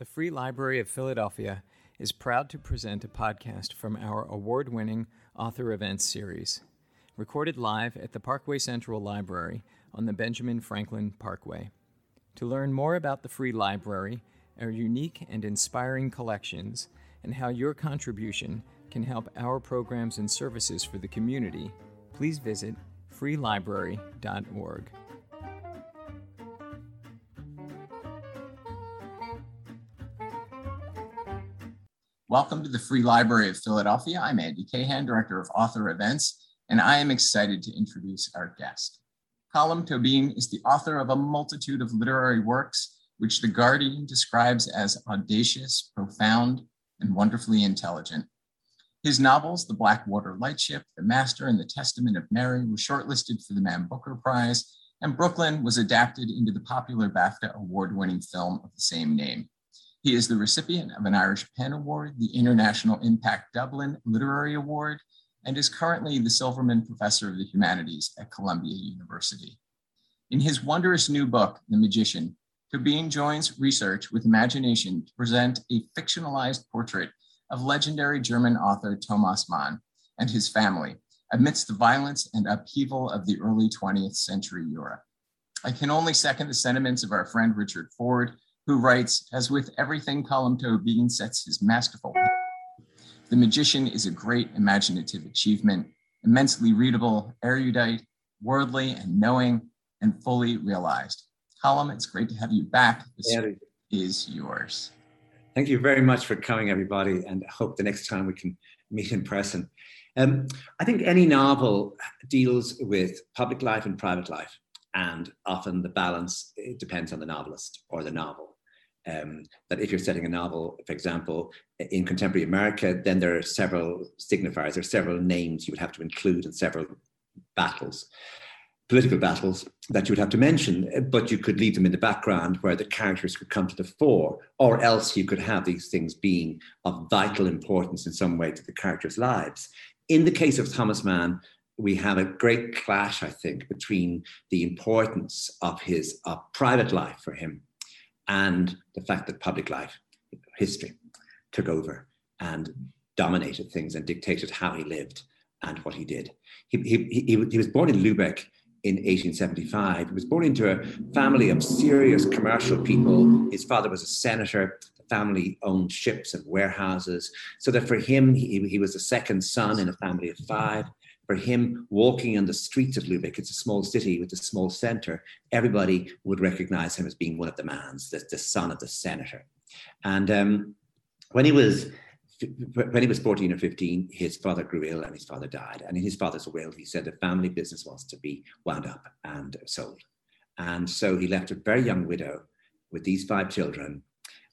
The Free Library of Philadelphia is proud to present a podcast from our award-winning Author Events series, recorded live at the Parkway Central Library on the Benjamin Franklin Parkway. To learn more about the Free Library, our unique and inspiring collections, and how your contribution can help our programs and services for the community, please visit freelibrary.org. Welcome to the Free Library of Philadelphia. I'm Andy Cahan, Director of Author Events, and I am excited to introduce our guest. Colm Tóibín is the author of a multitude of literary works, which The Guardian describes as audacious, profound, and wonderfully intelligent. His novels, The Blackwater Lightship, The Master, and The Testament of Mary, were shortlisted for the Man Booker Prize, and Brooklyn was adapted into the popular BAFTA award-winning film of the same name. He is the recipient of an Irish Pen Award, the International Impact Dublin Literary Award, and is currently the Silverman Professor of the Humanities at Columbia University. In his wondrous new book, The Magician, Tóibín joins research with imagination to present a fictionalized portrait of legendary German author Thomas Mann and his family amidst the violence and upheaval of the early 20th century Europe. I can only second the sentiments of our friend Richard Ford, who writes, as with everything Colm Tóibín sets his masterful hand, The Magician is a great imaginative achievement, immensely readable, erudite, worldly, and knowing, and fully realized. Colm, it's great to have you back. This is yours. Thank you very much for coming, everybody, and I hope the next time we can meet in person. I think any novel deals with public life and private life, and often the balance, it depends on the novelist or the novel. That if you're setting a novel, for example, in contemporary America, then there are several signifiers, there are several names you would have to include in several battles, political battles that you would have to mention, but you could leave them in the background where the characters could come to the fore, or else you could have these things being of vital importance in some way to the characters' lives. In the case of Thomas Mann, we have a great clash, I think, between the importance of his private life for him and the fact that public life, history, took over and dominated things and dictated how he lived and what he did. He was born in Lübeck in 1875. He was born into a family of serious commercial people. His father was a senator. The family owned ships and warehouses. So that for him, he was the second son in a family of five. For him, walking on the streets of Lübeck, it's a small city with a small center, everybody would recognize him as being one of the Manns, the son of the senator. And when he was 14 or 15, his father grew ill and his father died. And in his father's will, he said the family business was to be wound up and sold. And so he left a very young widow with these 5 children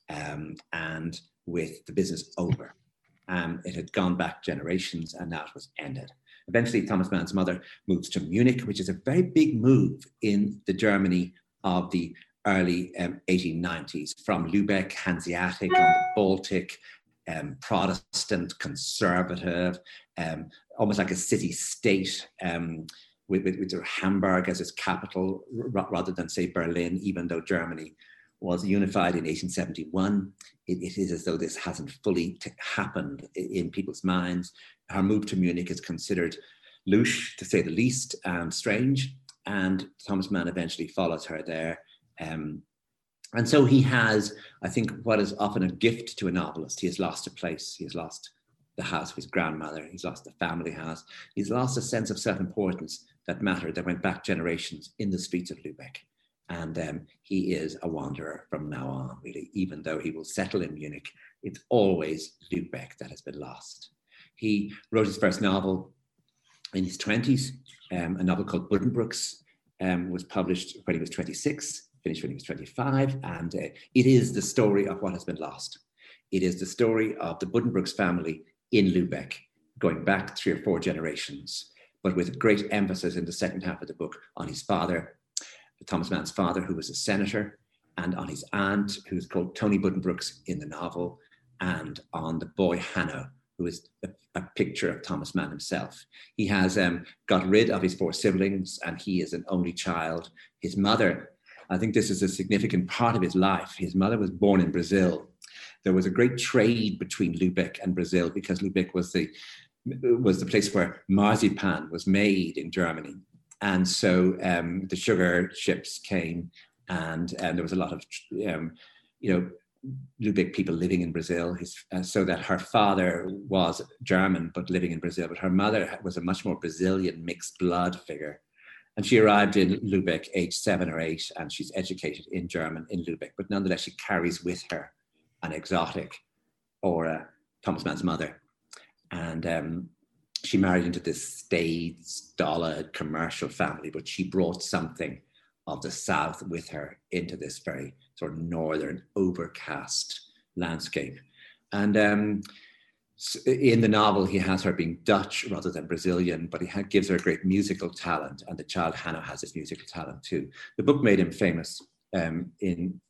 and with the business over. It had gone back generations and now it was ended. Eventually, Thomas Mann's mother moves to Munich, which is a very big move in the Germany of the early 1890s, from Lübeck, Hanseatic on the Baltic, Protestant, conservative, almost like a city-state with Hamburg as its capital rather than, say, Berlin, even though Germany was unified in 1871. It is as though this hasn't fully happened in people's minds. Her move to Munich is considered louche, to say the least, and strange. And Thomas Mann eventually follows her there. And so he has, I think, what is often a gift to a novelist. He has lost a place. He has lost the house of his grandmother. He's lost the family house. He's lost a sense of self-importance that mattered, that went back generations in the streets of Lübeck. And he is a wanderer from now on, really. Even though he will settle in Munich, it's always Lübeck that has been lost. He wrote his first novel in his 20s, a novel called Buddenbrooks, was published when he was 26, finished when he was 25, and it is the story of what has been lost. It is the story of the Buddenbrooks family in Lübeck, going back 3 or 4 generations, but with great emphasis in the second half of the book on his father, Thomas Mann's father, who was a senator, and on his aunt, who's called Tony Buddenbrooks in the novel, and on the boy Hanno, who is a picture of Thomas Mann himself. He has got rid of his 4 siblings, and he is an only child. His mother, I think this is a significant part of his life. His mother was born in Brazil, there was a great trade between Lübeck and Brazil, because Lübeck was the place where marzipan was made in Germany. And so the sugar ships came, and there was a lot of, Lübeck people living in Brazil, so that her father was German but living in Brazil, but her mother was a much more Brazilian mixed blood figure. And she arrived in Lübeck age 7 or 8, and she's educated in German in Lübeck, but nonetheless she carries with her an exotic aura, Thomas Mann's mother. And she married into this staid, stolid, commercial family, but she brought something of the South with her into this very sort of northern, overcast landscape. And in the novel, he has her being Dutch rather than Brazilian, but he gives her a great musical talent, and the child Hannah has this musical talent too. The book made him famous in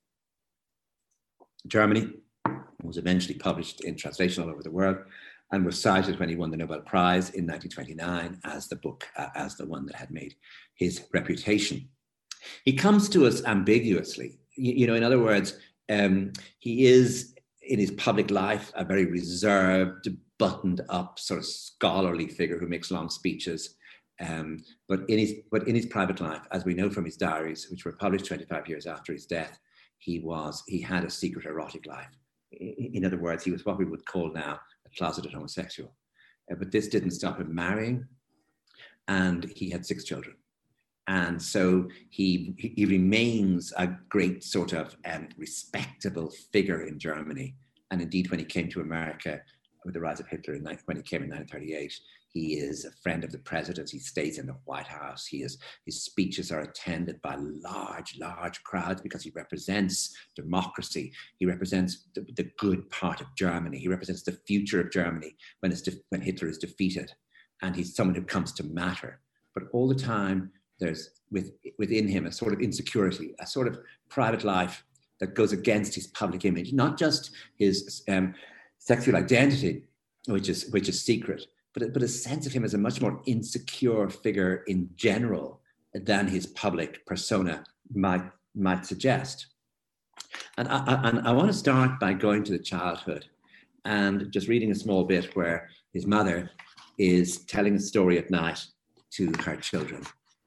Germany, was eventually published in translation all over the world, and was cited when he won the Nobel Prize in 1929 as the book, as the one that had made his reputation. He comes to us ambiguously. In other words, he is, in his public life, a very reserved, buttoned up, sort of scholarly figure who makes long speeches. But in his private life, as we know from his diaries, which were published 25 years after his death, he had a secret erotic life. In other words, he was what we would call now a closeted homosexual. But this didn't stop him marrying, and he had 6 children. And so he remains a great sort of respectable figure in Germany. And indeed, when he came to America with the rise of Hitler, when he came in 1938, he is a friend of the president. He stays in the White House. His speeches are attended by large crowds because he represents democracy. He represents the good part of Germany. He represents the future of Germany when Hitler is defeated. And he's someone who comes to matter. But all the time, there's within him a sort of insecurity, a sort of private life that goes against his public image, not just his sexual identity, which is secret, but a sense of him as a much more insecure figure in general than his public persona might suggest. And I want to start by going to the childhood and just reading a small bit where his mother is telling a story at night to her children.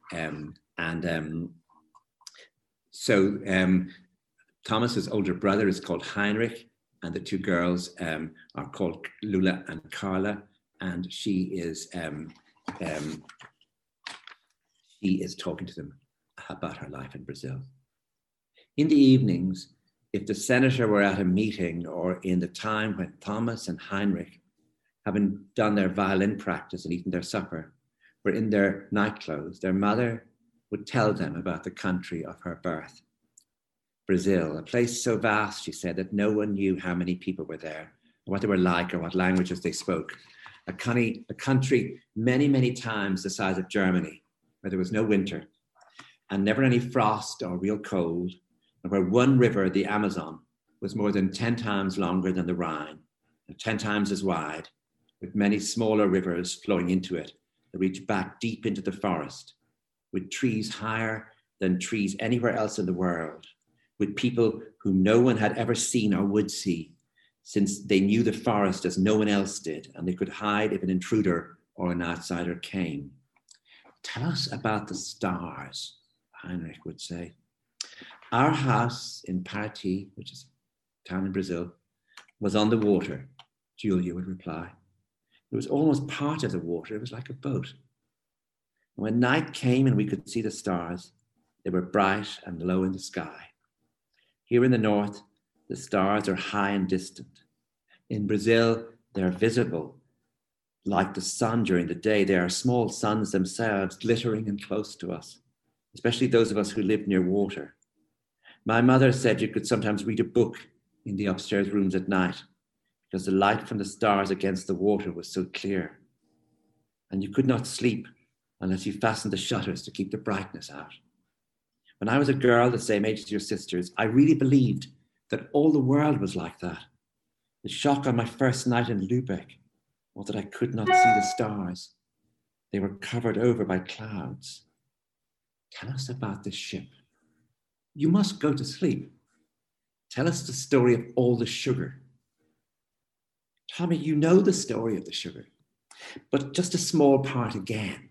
Thomas's older brother is called Heinrich, and the 2 girls are called Lula and Carla, and she is talking to them about her life in Brazil. In the evenings, if the senator were at a meeting, or in the time when Thomas and Heinrich, having done their violin practice and eaten their supper, were in their nightclothes, their mother would tell them about the country of her birth. Brazil, a place so vast, she said, that no one knew how many people were there, or what they were like, or what languages they spoke. A country many, many times the size of Germany, where there was no winter, and never any frost or real cold, and where one river, the Amazon, was more than 10 times longer than the Rhine, and 10 times as wide, with many smaller rivers flowing into it that reach back deep into the forest, with trees higher than trees anywhere else in the world, with people whom no one had ever seen or would see, since they knew the forest as no one else did, and they could hide if an intruder or an outsider came. Tell us about the stars, Heinrich would say. Our house in Paraty, which is a town in Brazil, was on the water, Julia would reply. It was almost part of the water. It was like a boat. And when night came and we could see the stars, they were bright and low in the sky. Here in the north, the stars are high and distant. In Brazil, they are visible. Like the sun during the day, they are small suns themselves, glittering and close to us, especially those of us who live near water. My mother said you could sometimes read a book in the upstairs rooms at night because the light from the stars against the water was so clear. And you could not sleep unless you fastened the shutters to keep the brightness out. When I was a girl the same age as your sisters, I really believed that all the world was like that. The shock on my first night in Lübeck was that I could not see the stars. They were covered over by clouds. Tell us about this ship. You must go to sleep. Tell us the story of all the sugar Tommy, you know the story of the sugar, but just a small part again.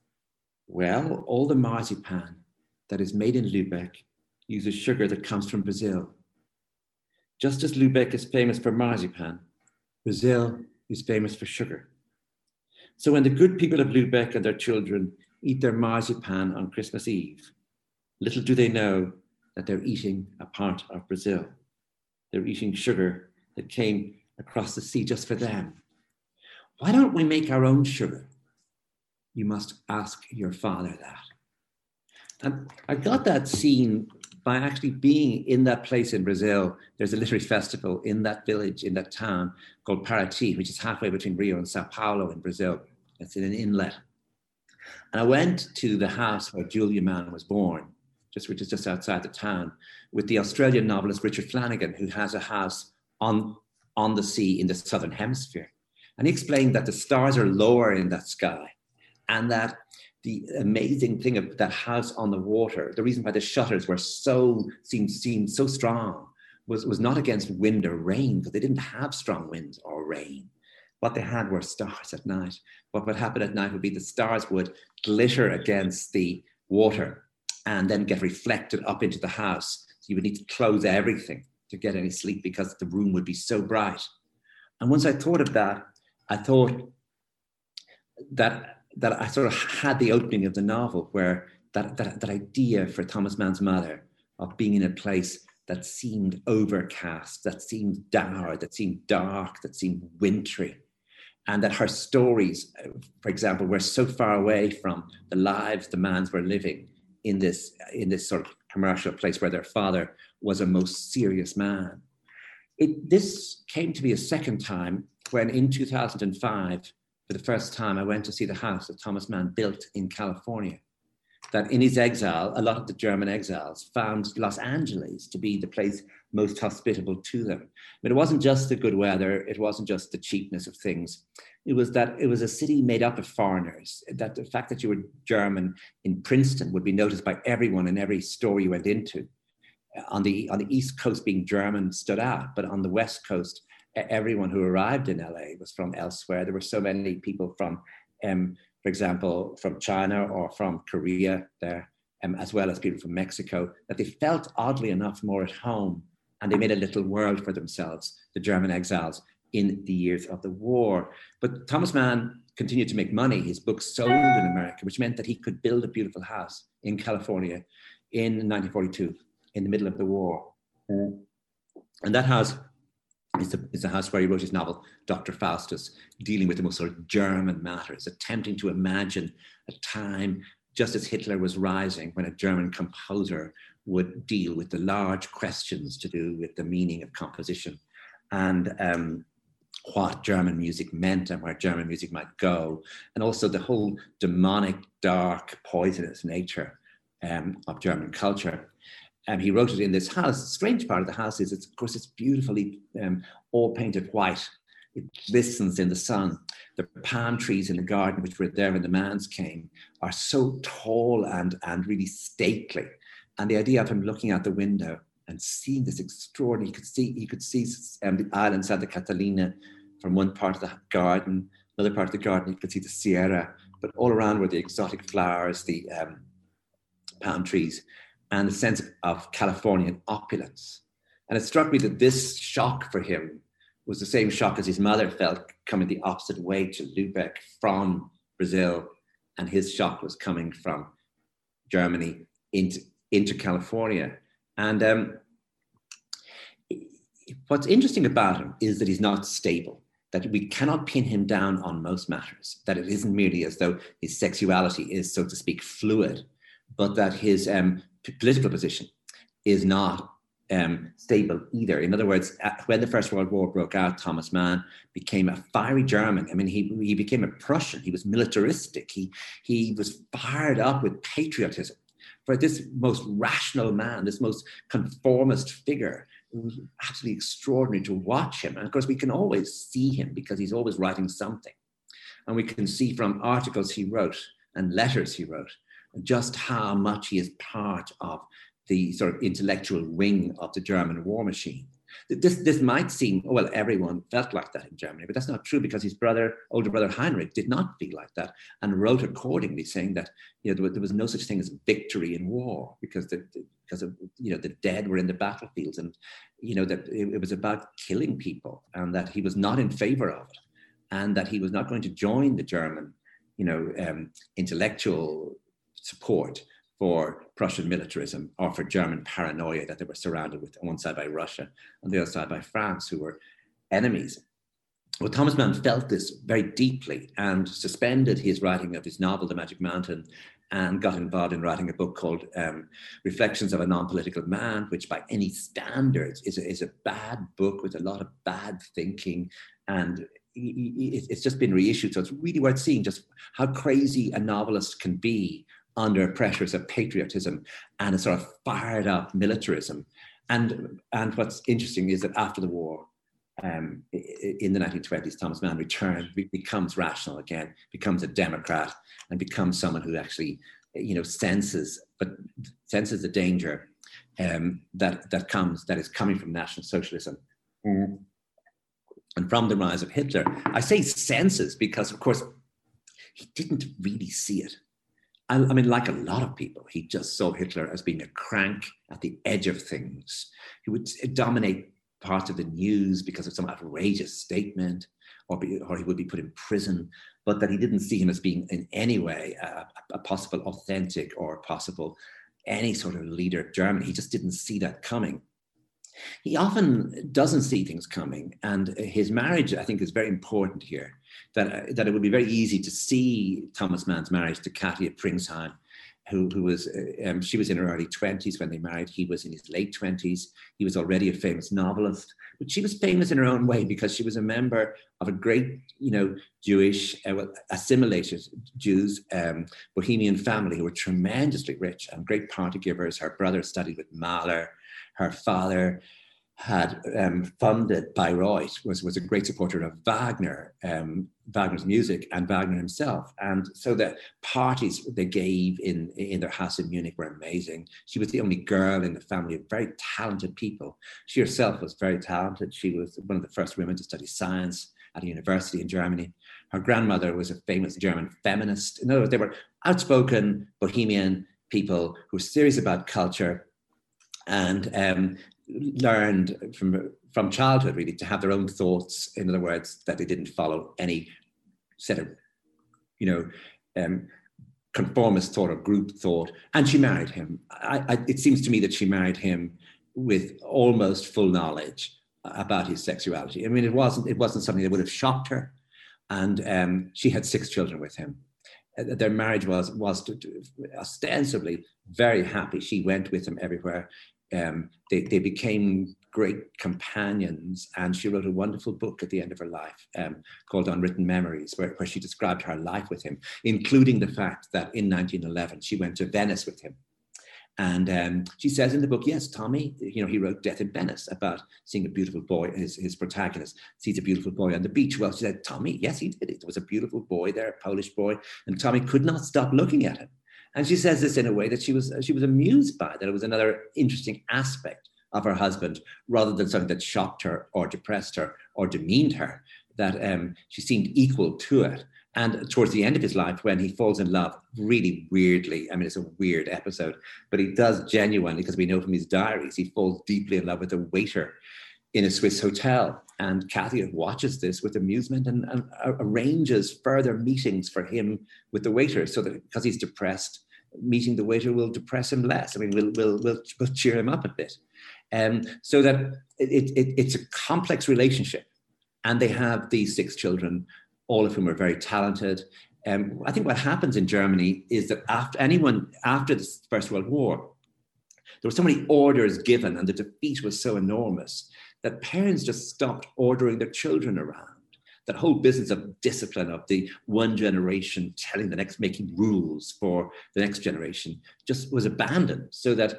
Well, all the marzipan that is made in Lübeck uses sugar that comes from Brazil. Just as Lübeck is famous for marzipan, Brazil is famous for sugar. So when the good people of Lübeck and their children eat their marzipan on Christmas Eve, little do they know that they're eating a part of Brazil. They're eating sugar that came across the sea just for them. Why don't we make our own sugar? You must ask your father that. And I got that scene by actually being in that place in Brazil. There's a literary festival in that village, in that town called Paraty, which is halfway between Rio and Sao Paulo in Brazil. It's in an inlet. And I went to the house where Julia Mann was born, which is just outside the town, with the Australian novelist Richard Flanagan, who has a house on the sea in the southern hemisphere. And he explained that the stars are lower in that sky, and that the amazing thing of that house on the water, the reason why the shutters were seemed so strong was not against wind or rain, because they didn't have strong winds or rain. What they had were stars at night. What would happen at night would be the stars would glitter against the water and then get reflected up into the house. So you would need to close everything to get any sleep because the room would be so bright. And once I thought of that, I thought that I sort of had the opening of the novel where that idea for Thomas Mann's mother of being in a place that seemed overcast, that seemed dour, that seemed dark, that seemed wintry. And that her stories, for example, were so far away from the lives the Manns were living in this sort of commercial place where their father was a most serious man. This came to me a second time when in 2005, for the first time, I went to see the house that Thomas Mann built in California. That in his exile, a lot of the German exiles found Los Angeles to be the place most hospitable to them. But it wasn't just the good weather, it wasn't just the cheapness of things. It was that it was a city made up of foreigners, that the fact that you were German in Princeton would be noticed by everyone in every store you went into. On the East Coast, being German stood out, but on the West Coast, everyone who arrived in LA was from elsewhere. There were so many people from, for example, from China or from Korea there, as well as people from Mexico, that they felt oddly enough more at home, and they made a little world for themselves, the German exiles, in the years of the war. But Thomas Mann continued to make money. His books sold in America, which meant that he could build a beautiful house in California in 1942, in the middle of the war. And that house is the house where he wrote his novel, Dr. Faustus, dealing with the most sort of German matters, attempting to imagine a time just as Hitler was rising, when a German composer would deal with the large questions to do with the meaning of composition and what German music meant and where German music might go, and also the whole demonic, dark, poisonous nature of German culture. And he wrote it in this house. The strange part of the house is, of course, it's beautifully all painted white. It glistens in the sun. The palm trees in the garden, which were there when the Manns came, are so tall and really stately. And the idea of him looking out the window and seeing this extraordinary, he could see the island Santa Catalina from one part of the garden, another part of the garden, you could see the Sierra, but all around were the exotic flowers, the palm trees, and the sense of Californian opulence. And it struck me that this shock for him was the same shock as his mother felt coming the opposite way to Lübeck from Brazil. And his shock was coming from Germany into California. And what's interesting about him is that he's not stable, that we cannot pin him down on most matters, that it isn't merely as though his sexuality is, so to speak, fluid, but that his political position is not stable either. In other words, when the First World War broke out, Thomas Mann became a fiery German. I mean, he became a Prussian. He was militaristic. He was fired up with patriotism. For this most rational man, this most conformist figure, it was absolutely extraordinary to watch him. And of course, we can always see him because he's always writing something. And we can see from articles he wrote and letters he wrote just how much he is part of the sort of intellectual wing of the German war machine. This might seem, well, everyone felt like that in Germany, but that's not true, because his older brother Heinrich did not feel like that, and wrote accordingly, saying that there was no such thing as victory in war, because the dead were in the battlefields, and that it was about killing people, and that he was not in favor of it, and that he was not going to join the German intellectual support for Prussian militarism, or for German paranoia that they were surrounded with, on one side by Russia, on the other side by France, who were enemies. Well, Thomas Mann felt this very deeply, and suspended his writing of his novel, The Magic Mountain, and got involved in writing a book called Reflections of a Non-Political Man, which by any standards is a bad book with a lot of bad thinking, and it's just been reissued. So it's really worth seeing just how crazy a novelist can be under pressures of patriotism and a sort of fired up militarism. And what's interesting is that after the war, in the 1920s, Thomas Mann returned, becomes rational again, becomes a Democrat, and becomes someone who actually, senses the danger that is coming from National Socialism. And from the rise of Hitler. I say senses because, of course, he didn't really see it. I mean, like a lot of people, he just saw Hitler as being a crank at the edge of things. He would dominate parts of the news because of some outrageous statement, or he would be put in prison, but that he didn't see him as being in any way a possible authentic or possible any sort of leader of Germany. He just didn't see that coming. He often doesn't see things coming, and his marriage, I think, is very important here. That it would be very easy to see Thomas Mann's marriage to Katia Pringsheim, who was she was in her early 20s when they married. He was in his late 20s. He was already a famous novelist, but she was famous in her own way because she was a member of a great, Jewish, assimilated Jews, Bohemian family who were tremendously rich and great party givers. Her brother studied with Mahler. Her father had funded Bayreuth, was a great supporter of Wagner, Wagner's music, and Wagner himself. And so the parties they gave in their house in Munich were amazing. She was the only girl in the family of very talented people. She herself was very talented. She was one of the first women to study science at a university in Germany. Her grandmother was a famous German feminist. In other words, they were outspoken Bohemian people who were serious about culture, and learned from childhood really to have their own thoughts. In other words, that they didn't follow any set of conformist thought or group thought. And she married him. It seems to me that she married him with almost full knowledge about his sexuality. I mean, it wasn't something that would have shocked her. And she had 6 children with him. Their marriage was ostensibly very happy. She went with him everywhere. They became great companions, and she wrote a wonderful book at the end of her life called Unwritten Memories, where she described her life with him, including the fact that in 1911 she went to Venice with him. And she says in the book, yes, Tommy, he wrote Death in Venice about seeing a beautiful boy. His protagonist sees a beautiful boy on the beach. Well, she said, Tommy, yes, he did it. There was a beautiful boy there, a Polish boy, and Tommy could not stop looking at him. And she says this in a way that she was amused by, that it was another interesting aspect of her husband, rather than something that shocked her or depressed her or demeaned her, that she seemed equal to it. And towards the end of his life, when he falls in love really weirdly, I mean, it's a weird episode, but he does genuinely, because we know from his diaries, he falls deeply in love with a waiter in a Swiss hotel. And Katia watches this with amusement and arranges further meetings for him with the waiter, so that because he's depressed, meeting the waiter will depress him less. I mean, we'll cheer him up a bit. So that it's a complex relationship. And they have these 6 children, all of whom are very talented. I think what happens in Germany is that after the First World War, there were so many orders given and the defeat was so enormous that parents just stopped ordering their children around. That whole business of discipline of the one generation telling the next, making rules for the next generation just was abandoned, so that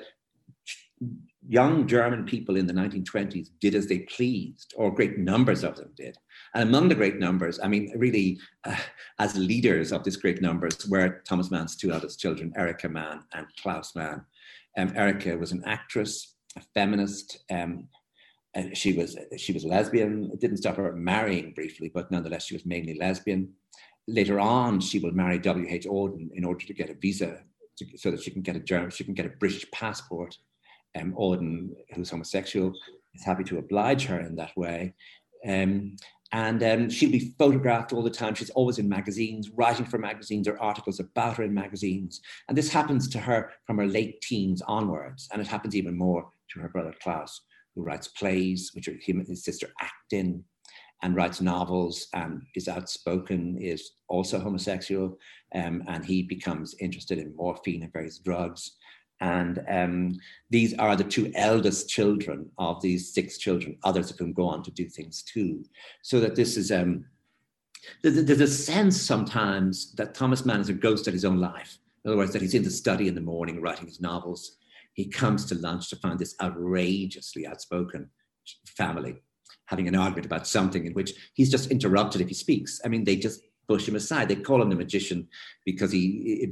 young German people in the 1920s did as they pleased, or great numbers of them did. And among the great numbers, I mean, really, as leaders of this great numbers were Thomas Mann's 2 eldest children, Erika Mann and Klaus Mann. Erika was an actress, a feminist, she was lesbian. It didn't stop her marrying briefly, but nonetheless, she was mainly lesbian. Later on, she will marry W.H. Auden in order to get a visa, so that she can get a British passport. Auden, who's homosexual, is happy to oblige her in that way. And she'll be photographed all the time. She's always in magazines, writing for magazines or articles about her in magazines. And this happens to her from her late teens onwards. And it happens even more to her brother Klaus, who writes plays, which him and his sister act in, and writes novels, and is outspoken, is also homosexual. And he becomes interested in morphine and various drugs. And these are the two eldest children of these 6 children, others of whom go on to do things too. So that this is, there's a sense sometimes that Thomas Mann is a ghost of his own life. In other words, that he's in the study in the morning writing his novels. He comes to lunch to find this outrageously outspoken family having an argument about something in which he's just interrupted if he speaks. I mean, they just push him aside. They call him the magician because he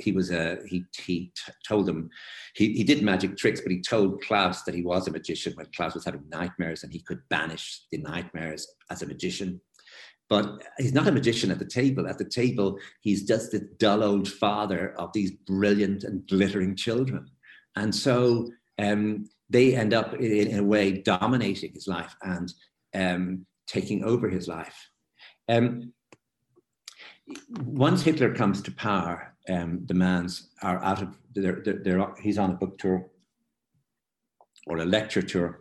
told them he did magic tricks, but he told Klaus that he was a magician when Klaus was having nightmares, and he could banish the nightmares as a magician. But he's not a magician at the table. At the table, he's just the dull old father of these brilliant and glittering children. And so they end up in a way dominating his life and taking over his life. Once Hitler comes to power, the Manns are out of, he's on a book tour or a lecture tour,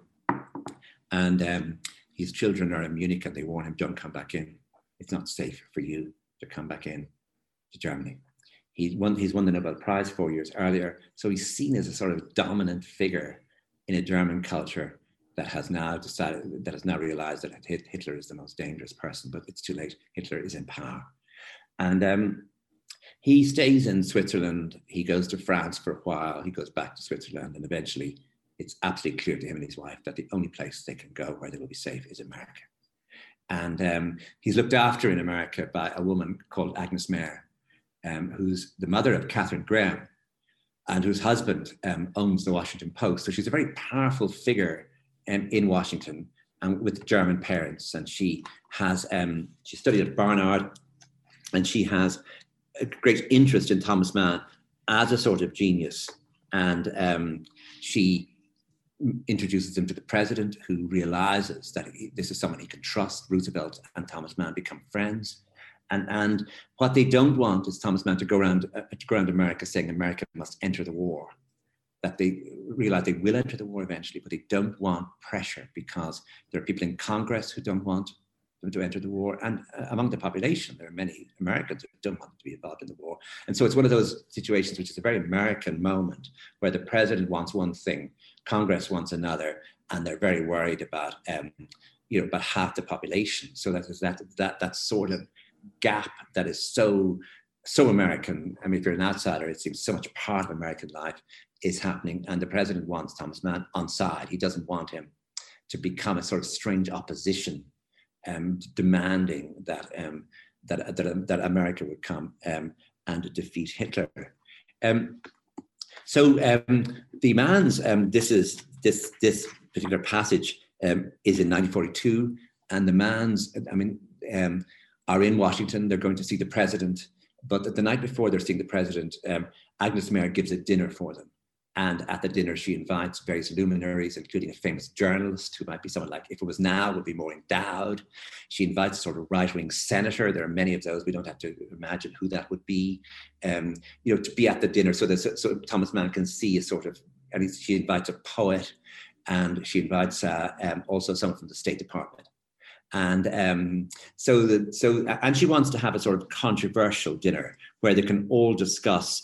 and his children are in Munich, and they warn him, don't come back in. It's not safe for you to come back in to Germany. He's won the Nobel Prize 4 years earlier, so he's seen as a sort of dominant figure in a German culture that has now realized that Hitler is the most dangerous person, but it's too late. Hitler is in power. And he stays in Switzerland. He goes to France for a while. He goes back to Switzerland, and eventually it's absolutely clear to him and his wife that the only place they can go where they will be safe is America. And he's looked after in America by a woman called Agnes Mayer, who's the mother of Katharine Graham, and whose husband owns the Washington Post. So she's a very powerful figure in Washington, and with German parents. And she has she studied at Barnard, and she has a great interest in Thomas Mann as a sort of genius. And she introduces him to the president, who realizes that this is someone he can trust. Roosevelt and Thomas Mann become friends. And what they don't want is Thomas Mann to go around America saying America must enter the war. That they realize they will enter the war eventually, but they don't want pressure, because there are people in Congress who don't want them to enter the war. And among the population, there are many Americans who don't want to be involved in the war. And so it's one of those situations which is a very American moment, where the president wants one thing, Congress wants another, and they're very worried about, about half the population. So that sort of gap that is so American. I mean, if you're an outsider, it seems so much part of American life is happening. And the president wants Thomas Mann on side. He doesn't want him to become a sort of strange opposition, demanding that America would come and defeat Hitler. So the Manns, this particular passage is in 1942, and the Manns, are in Washington. They're going to see the president, but the night before they're seeing the president, Agnes Mayer gives a dinner for them. And at the dinner, she invites various luminaries, including a famous journalist who might be someone like, if it was now, would be more endowed. She invites a sort of right-wing senator. There are many of those. We don't have to imagine who that would be, to be at the dinner so Thomas Mann can see a sort of, and she invites a poet, and she invites also someone from the State Department. And and she wants to have a sort of controversial dinner where they can all discuss,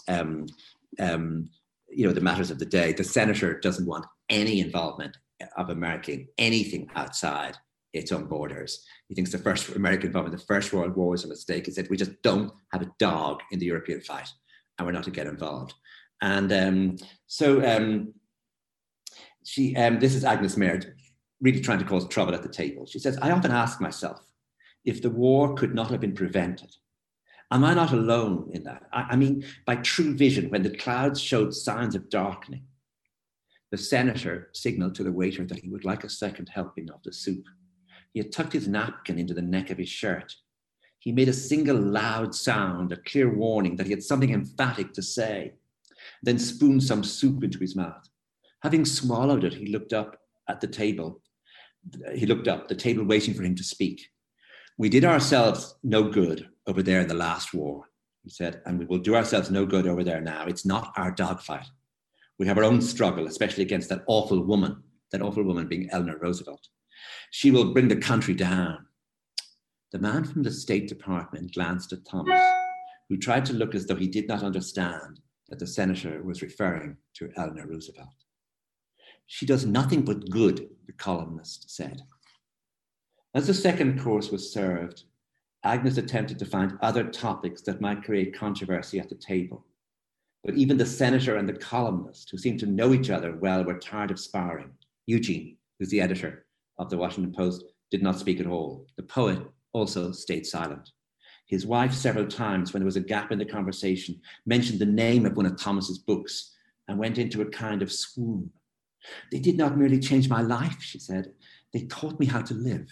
the matters of the day. The senator doesn't want any involvement of America in anything outside its own borders. He thinks the first American involvement in the First World War was a mistake. He said, we just don't have a dog in the European fight, and we're not to get involved. And this is Agnes Mayer, really trying to cause trouble at the table. She says, I often ask myself, if the war could not have been prevented, am I not alone in that? I mean, by true vision, when the clouds showed signs of darkening, The senator signaled to the waiter that he would like a second helping of the soup. He had tucked his napkin into the neck of his shirt. He made a single loud sound, a clear warning that he had something emphatic to say, then spooned some soup into his mouth. Having swallowed it, he looked up at the table. The table waiting for him to speak. We did ourselves no good over there in the last war, he said, and we will do ourselves no good over there now. It's not our dogfight. We have our own struggle, especially against that awful woman being Eleanor Roosevelt. She will bring the country down. The man from the State Department glanced at Thomas, who tried to look as though he did not understand that the senator was referring to Eleanor Roosevelt. She does nothing but good, the columnist said. As the second course was served, Agnes attempted to find other topics that might create controversy at the table. But even the senator and the columnist, who seemed to know each other well, were tired of sparring. Eugene, who's the editor of the Washington Post, did not speak at all. The poet also stayed silent. His wife, several times, when there was a gap in the conversation, mentioned the name of one of Thomas's books and went into a kind of swoon. They did not merely change my life, she said. They taught me how to live.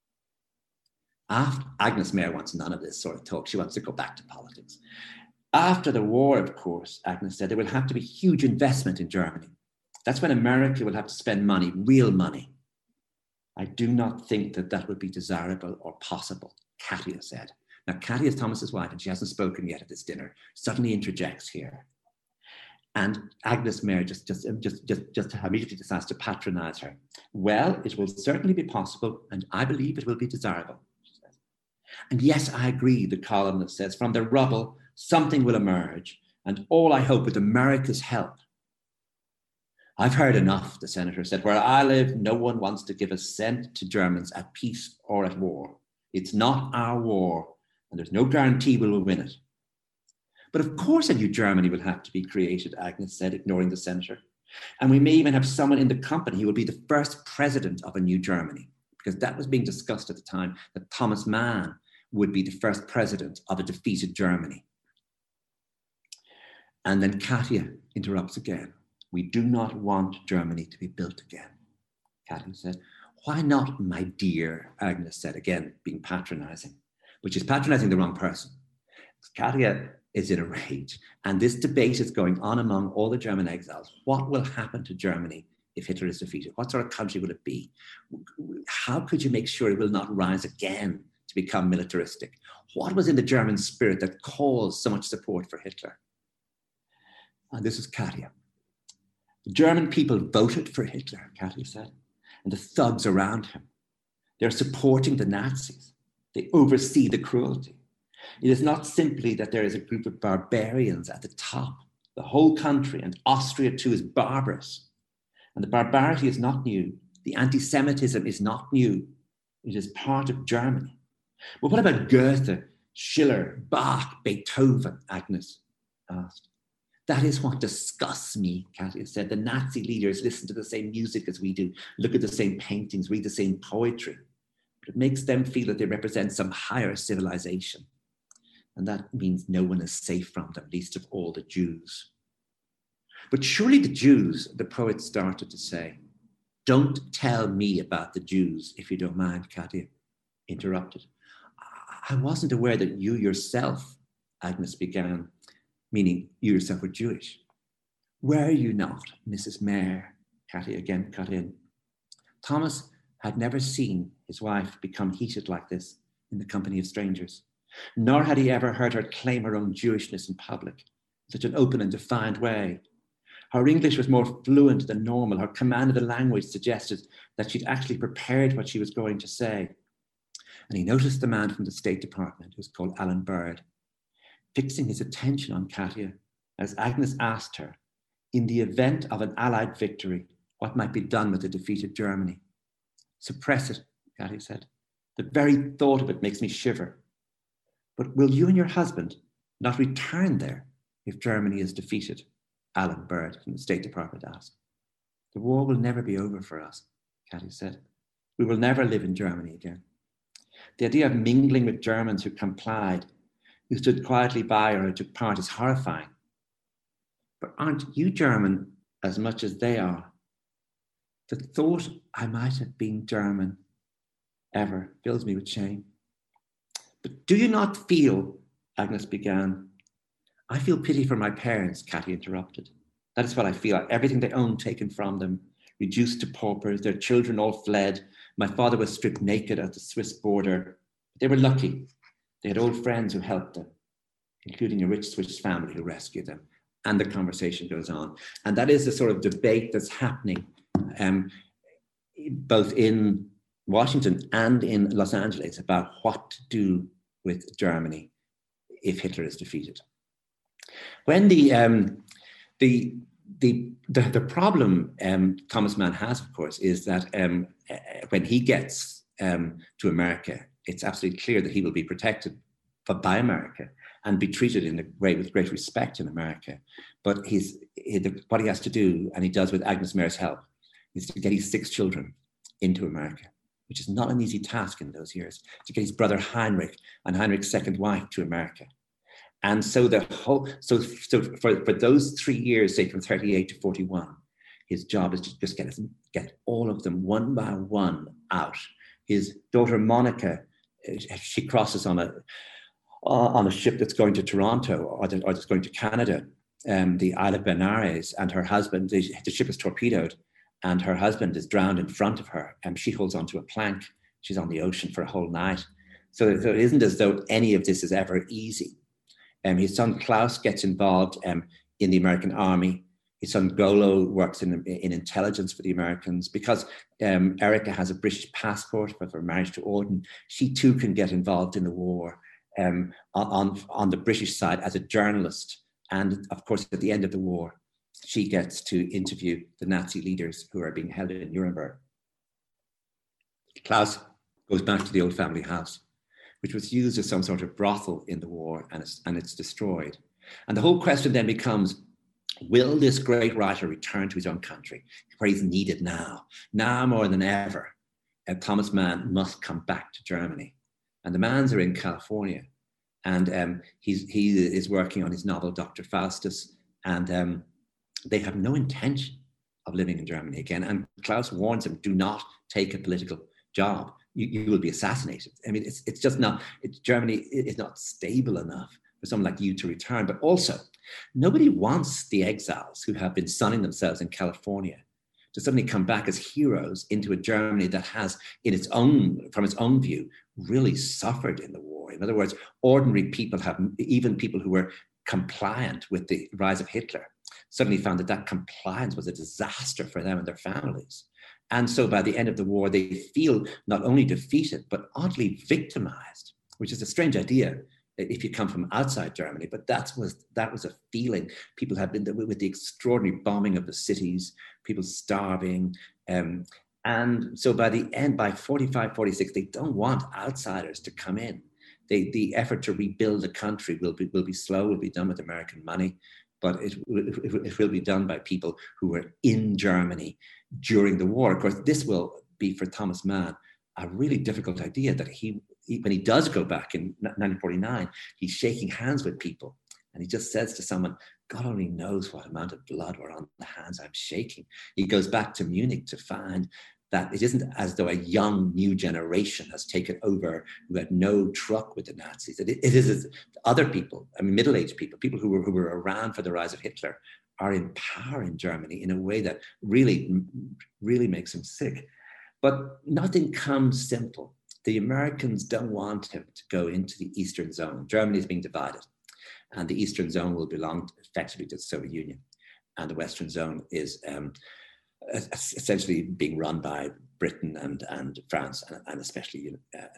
Agnes Mayer wants none of this sort of talk. She wants to go back to politics. After the war, of course, Agnes said, there will have to be huge investment in Germany. That's when America will have to spend money, real money. I do not think that that would be desirable or possible, Katia said. Now, Katia is Thomas's wife, and she hasn't spoken yet at this dinner, suddenly interjects here. And Agnes Mayer just immediately decides to patronize her. Well, it will certainly be possible, and I believe it will be desirable, she says. And yes, I agree, the columnist says, from the rubble, something will emerge, and all I hope with America's help. I've heard enough, the senator said. Where I live, no one wants to give a cent to Germans at peace or at war. It's not our war, and there's no guarantee we will win it. But of course a new Germany will have to be created, Agnes said, ignoring the senator. And we may even have someone in the company who will be the first president of a new Germany, because that was being discussed at the time, that Thomas Mann would be the first president of a defeated Germany. And then Katia interrupts again. We do not want Germany to be built again, Katia said. Why not, my dear, Agnes said, again, being patronizing, which is patronizing the wrong person. Katia is in a rage, and this debate is going on among all the German exiles. What will happen to Germany if Hitler is defeated? What sort of country will it be? How could you make sure it will not rise again to become militaristic? What was in the German spirit that caused so much support for Hitler? And this is Katia. The German people voted for Hitler, Katia said, and the thugs around him. They're supporting the Nazis. They oversee the cruelty. It is not simply that there is a group of barbarians at the top. The whole country, and Austria too, is barbarous. And the barbarity is not new. The anti-Semitism is not new. It is part of Germany. But what about Goethe, Schiller, Bach, Beethoven, Agnes asked. That is what disgusts me, Katia said. The Nazi leaders listen to the same music as we do, look at the same paintings, read the same poetry. But it makes them feel that they represent some higher civilization. And that means no one is safe from them, least of all the Jews. But surely the Jews, the poet started to say. Don't tell me about the Jews, if you don't mind, Katia interrupted. I wasn't aware that you yourself, Agnes began, meaning you yourself were Jewish. Were you not, Mrs. Mayer? Katia again cut in. Thomas had never seen his wife become heated like this in the company of strangers, nor had he ever heard her claim her own Jewishness in public in such an open and defiant way. Her English was more fluent than normal. Her command of the language suggested that she'd actually prepared what she was going to say. And he noticed the man from the State Department, who was called Alan Bird, fixing his attention on Katia as Agnes asked her, in the event of an Allied victory, what might be done with the defeated Germany? Suppress it, Katia said. The very thought of it makes me shiver. But will you and your husband not return there if Germany is defeated? Alan Bird from the State Department asked. The war will never be over for us, Katia said. We will never live in Germany again. The idea of mingling with Germans who complied, who stood quietly by or who took part is horrifying. But aren't you German as much as they are? The thought I might have been German ever fills me with shame. But do you not feel, Agnes began. I feel pity for my parents, Cathy interrupted. That is what I feel. Everything they owned taken from them, reduced to paupers, their children all fled. My father was stripped naked at the Swiss border. They were lucky. They had old friends who helped them, including a rich Swiss family who rescued them. And the conversation goes on. And that is the sort of debate that's happening both in Washington and in Los Angeles about what to do with Germany if Hitler is defeated. When the problem Thomas Mann has, of course, is that when he gets to America, it's absolutely clear that he will be protected by America and be treated in a way with great respect in America. But what he has to do, and he does with Agnes Mayer's help, is to get his 6 children into America, which is not an easy task in those years, to get his brother Heinrich and Heinrich's second wife to America. And so for those 3 years, say from 38 to 41, his job is to just get all of them one by one out. His daughter Monica, she crosses on a ship that's going to Toronto or that's going to Canada, the Isle of Benares, and her husband, the ship is torpedoed, and her husband is drowned in front of her, and she holds onto a plank. She's on the ocean for a whole night. So it isn't as though any of this is ever easy. His son Klaus gets involved in the American Army. His son Golo works in intelligence for the Americans. Because Erica has a British passport for marriage to Auden, she too can get involved in the war on the British side as a journalist. And of course, at the end of the war, she gets to interview the Nazi leaders who are being held in Nuremberg. Klaus goes back to the old family house, which was used as some sort of brothel in the war, and it's destroyed. And the whole question then becomes, will this great writer return to his own country, where he's needed now more than ever? Thomas Mann must come back to Germany. And the Manns are in California, and he is working on his novel, Dr. Faustus, and they have no intention of living in Germany again. And Klaus warns him, do not take a political job. You will be assassinated. I mean, it's just not, Germany is not stable enough for someone like you to return. But also, nobody wants the exiles who have been sunning themselves in California to suddenly come back as heroes into a Germany that has, from its own view, really suffered in the war. In other words, ordinary people even people who were compliant with the rise of Hitler, suddenly found that compliance was a disaster for them and their families. And so by the end of the war, they feel not only defeated, but oddly victimized, which is a strange idea if you come from outside Germany. But that was a feeling people had been, with the extraordinary bombing of the cities, people starving. And so by the end, by 45, 46, they don't want outsiders to come in. The effort to rebuild the country will be slow, will be done with American money, but it will be done by people who were in Germany during the war. Of course, this will be for Thomas Mann a really difficult idea, that when he does go back in 1949, he's shaking hands with people, and he just says to someone, God only knows what amount of blood were on the hands I'm shaking. He goes back to Munich to find that it isn't as though a young new generation has taken over who had no truck with the Nazis. It is other people, I mean, middle-aged people who were around for the rise of Hitler, are in power in Germany in a way that really, really makes him sick. But nothing comes simple. The Americans don't want him to go into the Eastern Zone. Germany is being divided, and the Eastern Zone will belong effectively to the Soviet Union, and the Western Zone is essentially being run by Britain and France and especially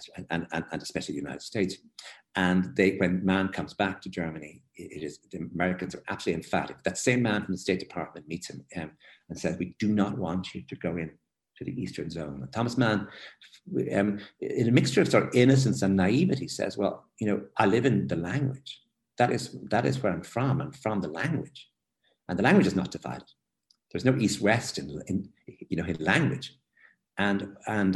the United States. And when Mann comes back to Germany, the Americans are absolutely emphatic. That same man from the State Department meets him and says, "We do not want you to go in to the Eastern Zone." And Thomas Mann, in a mixture of sort of innocence and naivety, says, "Well, I live in the language. That is where I'm from. I'm from the language, and the language is not divided. There's no East-West in language." And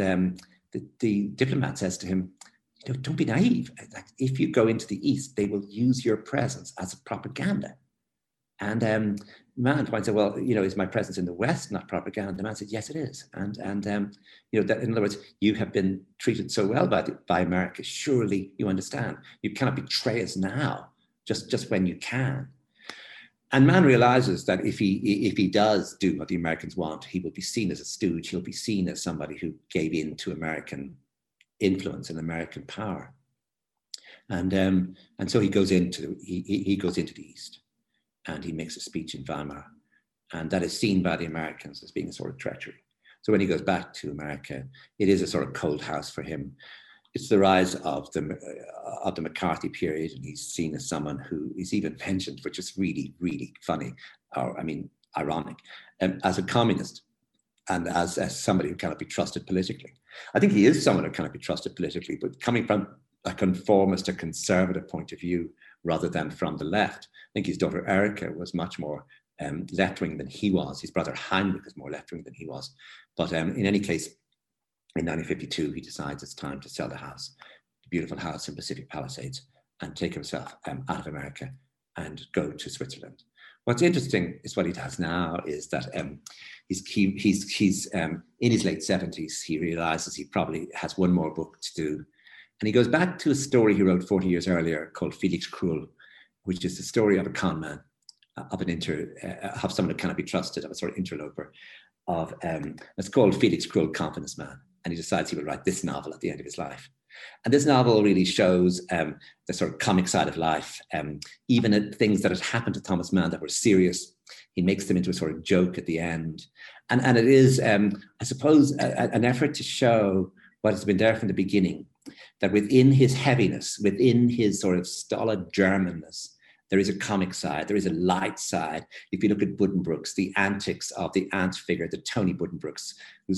the diplomat says to him, "Don't be naive. Like, if you go into the East, they will use your presence as a propaganda. And man points out, well, you know, is my presence in the West not propaganda? The man said, yes, it is. And you know, that, in other words, you have been treated so well by America. Surely you understand. You cannot betray us now, just when you can. And Mann realizes that if he does do what the Americans want, he will be seen as a stooge. He'll be seen as somebody who gave in to American influence and American power. And so he goes into the East, and he makes a speech in Weimar, and that is seen by the Americans as being a sort of treachery. So when he goes back to America, it is a sort of cold house for him. It's the rise of the McCarthy period, and he's seen as someone who is even mentioned, which is really, really funny, or I mean, ironic, as a communist and as somebody who cannot be trusted politically. I think he is someone who cannot be trusted politically, but coming from a conformist, a conservative point of view, rather than from the left. I think his daughter Erica was much more left-wing than he was. His brother Heinrich was more left-wing than he was. But in any case, in 1952, he decides it's time to sell the house, the beautiful house in Pacific Palisades, and take himself out of America and go to Switzerland. What's interesting is what he does now is that he's in his late 70s. He realizes he probably has one more book to do. And he goes back to a story he wrote 40 years earlier called Felix Krull, which is the story of a con man, of someone who cannot be trusted, of a sort of interloper. It's called Felix Krull, Confidence Man. And he decides he will write this novel at the end of his life. And this novel really shows the sort of comic side of life, even at things that had happened to Thomas Mann that were serious. He makes them into a sort of joke at the end. And it is, I suppose, an effort to show what has been there from the beginning, that within his heaviness, within his sort of stolid Germanness, there is a comic side, there is a light side. If you look at Buddenbrooks, the antics of the aunt figure, the Tony Buddenbrooks,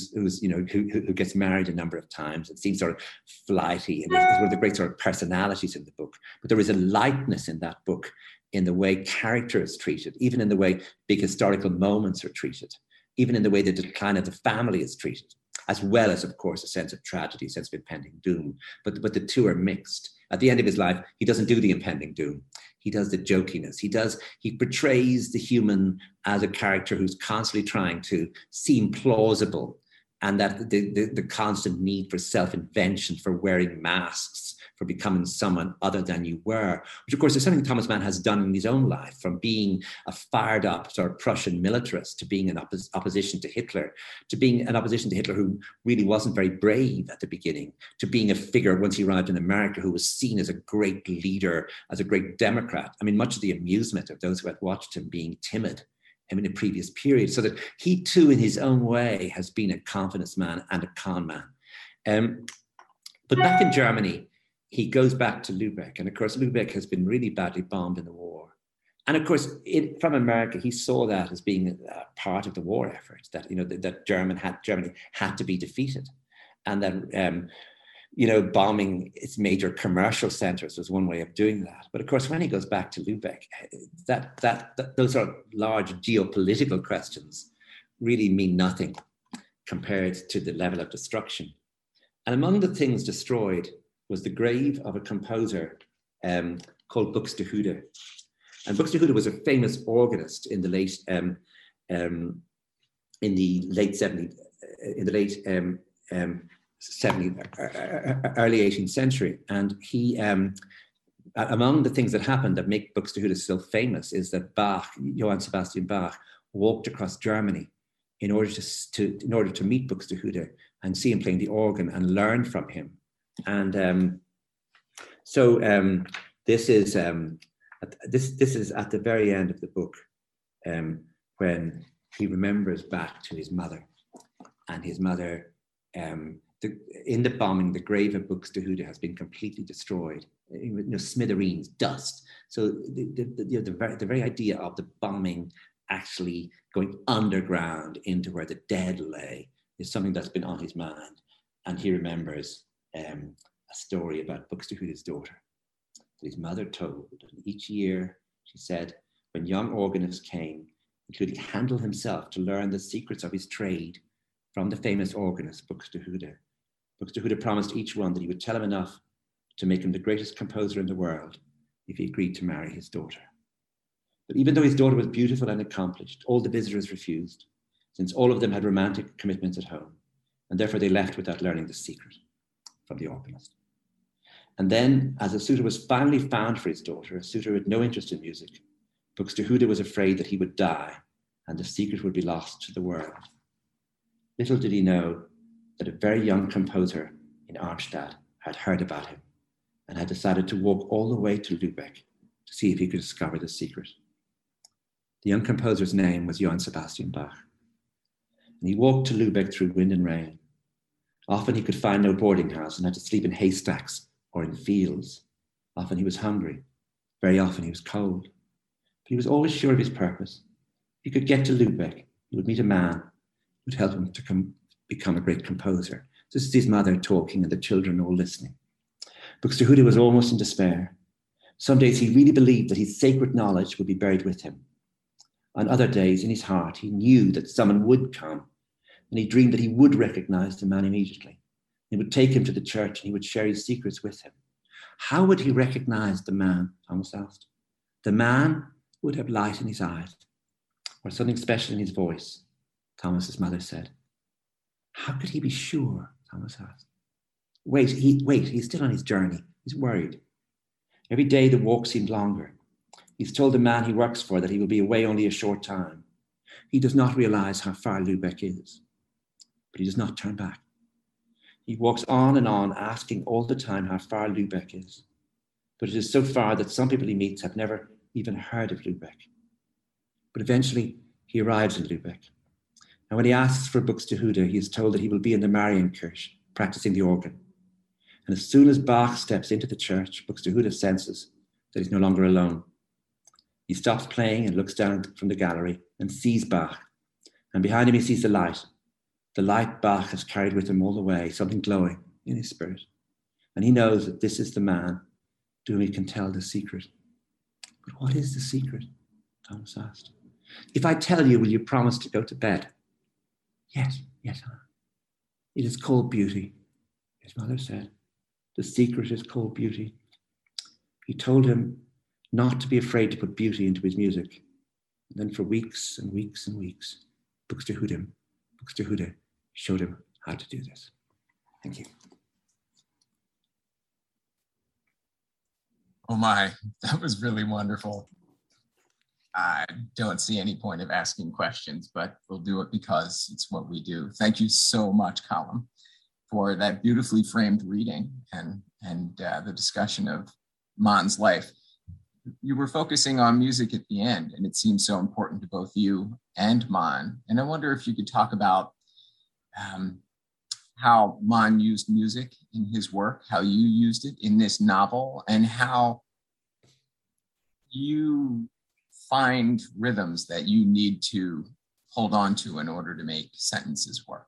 who gets married a number of times, it seems sort of flighty, and is one of the great sort of personalities in the book. But there is a lightness in that book, in the way character is treated, even in the way big historical moments are treated, even in the way the decline of the family is treated, as well as, of course, a sense of tragedy, a sense of impending doom. But the two are mixed. At the end of his life, he doesn't do the impending doom. He does the jokiness. He portrays the human as a character who's constantly trying to seem plausible, and that the constant need for self-invention, for wearing masks, for becoming someone other than you were, which of course is something Thomas Mann has done in his own life, from being a fired up sort of Prussian militarist to being an opposition to Hitler, to being an opposition to Hitler who really wasn't very brave at the beginning, to being a figure once he arrived in America who was seen as a great leader, as a great Democrat. I mean, much of the amusement of those who had watched him being timid in a previous period, so that he too in his own way has been a confidence man and a con man. But back in Germany, he goes back to Lübeck. And of course, Lübeck has been really badly bombed in the war. And of course, from America, he saw that as being a part of the war effort, that, that Germany had to be defeated. And that, bombing its major commercial centers was one way of doing that. But of course, when he goes back to Lübeck, those are large geopolitical questions really mean nothing compared to the level of destruction. And among the things destroyed was the grave of a composer called Buxtehude. And Buxtehude was a famous organist in the late early 18th century. And he, among the things that happened that make Buxtehude so famous is that Johann Sebastian Bach, walked across Germany in order to meet Buxtehude and see him playing the organ and learn from him. And so this is at the very end of the book, when he remembers back to his mother, and his mother, in the bombing, the grave of Buxtehude has been completely destroyed, smithereens, dust. So the very idea of the bombing actually going underground into where the dead lay is something that's been on his mind, and he remembers a story about Buxtehude's daughter that his mother told. And each year, she said, when young organists came, including Handel himself, to learn the secrets of his trade from the famous organist Buxtehude, Buxtehude promised each one that he would tell him enough to make him the greatest composer in the world if he agreed to marry his daughter. But even though his daughter was beautiful and accomplished, all the visitors refused, since all of them had romantic commitments at home, and therefore they left without learning the secret from the organist. And then, as a suitor was finally found for his daughter, a suitor with no interest in music, Buxtehude was afraid that he would die and the secret would be lost to the world. Little did he know that a very young composer in Arnstadt had heard about him and had decided to walk all the way to Lübeck to see if he could discover the secret. The young composer's name was Johann Sebastian Bach. And he walked to Lübeck through wind and rain. Often he could find no boarding house and had to sleep in haystacks or in fields. Often he was hungry. Very often he was cold. But he was always sure of his purpose. If he could get to Lübeck, he would meet a man who would help him to become a great composer. This is his mother talking and the children all listening. Buxtehude was almost in despair. Some days he really believed that his sacred knowledge would be buried with him. On other days, in his heart, he knew that someone would come, and he dreamed that he would recognize the man immediately. He would take him to the church and he would share his secrets with him. How would he recognize the man, Thomas asked? The man would have light in his eyes, or something special in his voice, Thomas's mother said. How could he be sure? Thomas asked. Wait, he's still on his journey. He's worried. Every day the walk seemed longer. He's told the man he works for that he will be away only a short time. He does not realize how far Lübeck is, but he does not turn back. He walks on and on, asking all the time how far Lübeck is. But it is so far that some people he meets have never even heard of Lübeck. But eventually he arrives in Lübeck. And when he asks for Buxtehude, he is told that he will be in the Marienkirche, practicing the organ. And as soon as Bach steps into the church, Buxtehude senses that he's no longer alone. He stops playing and looks down from the gallery and sees Bach. And behind him he sees the light Bach has carried with him all the way, something glowing in his spirit. And he knows that this is the man to whom he can tell the secret. But what is the secret? Thomas asked. If I tell you, will you promise to go to bed? Yes. It is called beauty, his mother said. The secret is called beauty. He told him not to be afraid to put beauty into his music. And then for weeks and weeks and weeks, Buxtehude showed him how to do this. Thank you. Oh my, that was really wonderful. I don't see any point of asking questions, but we'll do it because it's what we do. Thank you so much, Colm, for that beautifully framed reading and the discussion of Mann's life. You were focusing on music at the end, and it seems so important to both you and Mann. And I wonder if you could talk about how Mann used music in his work, how you used it in this novel, and how you find rhythms that you need to hold on to in order to make sentences work.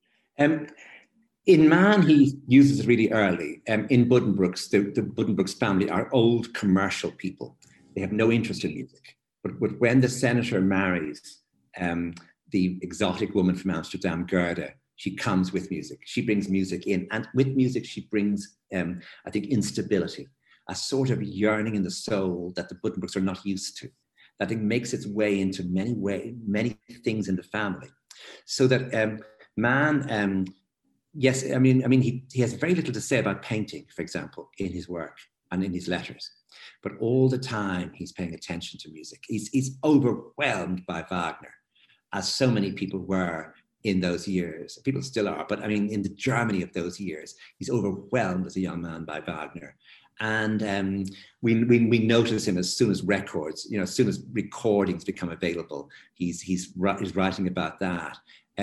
In Mann, he uses it really early. In Buddenbrooks, the Buddenbrooks family are old commercial people. They have no interest in music. But when the senator marries the exotic woman from Amsterdam, Gerda, she comes with music. She brings music in. And with music, she brings, I think, instability, a sort of yearning in the soul that the Buddenbrooks are not used to. That I think makes its way into many things in the family. So that Mann... Yes, I mean, he has very little to say about painting, for example, in his work and in his letters. But all the time he's paying attention to music. He's overwhelmed by Wagner, as so many people were in those years. People still are, but I mean, in the Germany of those years, he's overwhelmed as a young man by Wagner. And we notice him as soon as records, as soon as recordings become available, he's writing about that.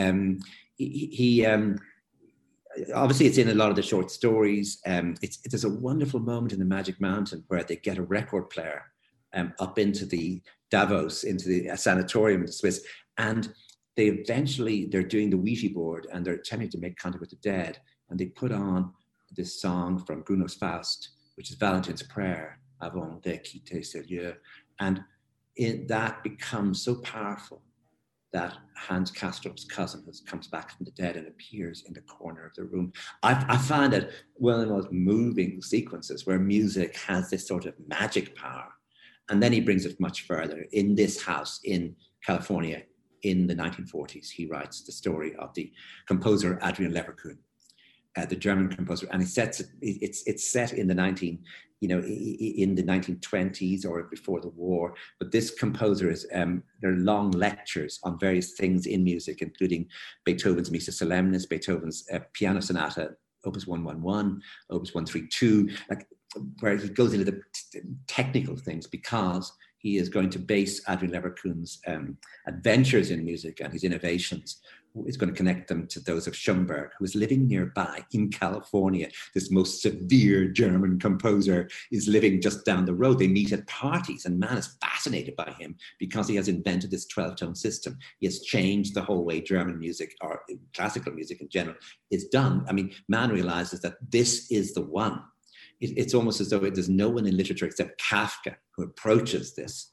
Obviously, it's in a lot of the short stories. There's a wonderful moment in the Magic Mountain where they get a record player up into the Davos, into the sanatorium in the Swiss, and they're doing the Ouija board and they're attempting to make contact with the dead, and they put on this song from Gounod's Faust, which is Valentine's Prayer, Avant de quitter ce lieu, and that becomes so powerful that Hans Castorp's cousin comes back from the dead and appears in the corner of the room. I find it one of the most moving sequences where music has this sort of magic power. And then he brings it much further. In this house in California in the 1940s, he writes the story of the composer Adrian Leverkühn, the German composer, and it's set in the 1920s or before the war. But this composer is there are long lectures on various things in music, including Beethoven's Missa Solemnis, Beethoven's Piano Sonata, Opus 111, Opus 132, where he goes into the technical things, because he is going to base Adrian Leverkühn's adventures in music and his innovations, is going to connect them to those of Schoenberg, who is living nearby in California. This most severe German composer is living just down the road. They meet at parties, and man is fascinated by him because he has invented this 12-tone system. He has changed the whole way German music, or classical music in general, is done. I mean, man realizes that this is the one. It's almost as though there's no one in literature except Kafka who approaches this.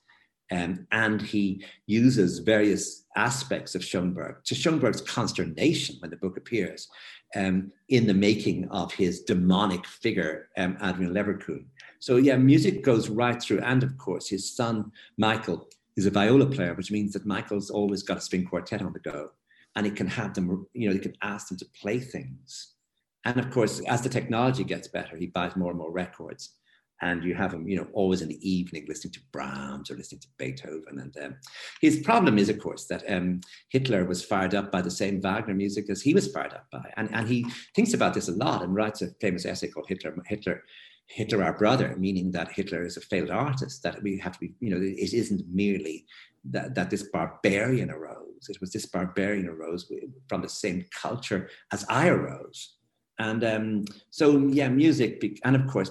And he uses various aspects of Schoenberg, to Schoenberg's consternation when the book appears, in the making of his demonic figure, Adrian Leverkühn. So yeah, music goes right through. And of course, his son, Michael, is a viola player, which means that Michael's always got a string quartet on the go. And he can have them, he can ask them to play things. And of course, as the technology gets better, he buys more and more records. And you have him, always in the evening listening to Brahms or listening to Beethoven. And his problem is, of course, that Hitler was fired up by the same Wagner music as he was fired up by. And he thinks about this a lot and writes a famous essay called Hitler, Our Brother, meaning that Hitler is a failed artist, that we have to be, it isn't merely that this barbarian arose. It was this barbarian arose from the same culture as I arose. And so, yeah, music, and of course,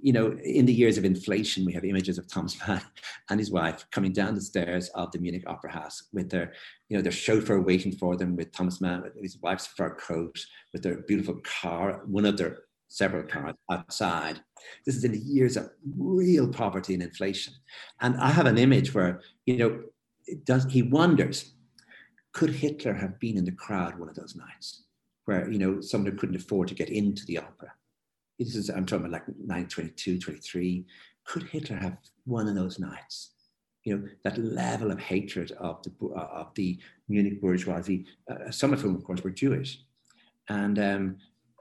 in the years of inflation, we have images of Thomas Mann and his wife coming down the stairs of the Munich Opera House with their chauffeur waiting for them, with Thomas Mann, with his wife's fur coat, with their beautiful car, one of their several cars outside. This is in the years of real poverty and inflation. And I have an image where, he wonders, could Hitler have been in the crowd one of those nights where, someone who couldn't afford to get into the opera? I'm talking about like 1922, 23. Could Hitler have one of those nights? That level of hatred of the Munich bourgeoisie, some of whom, of course, were Jewish. And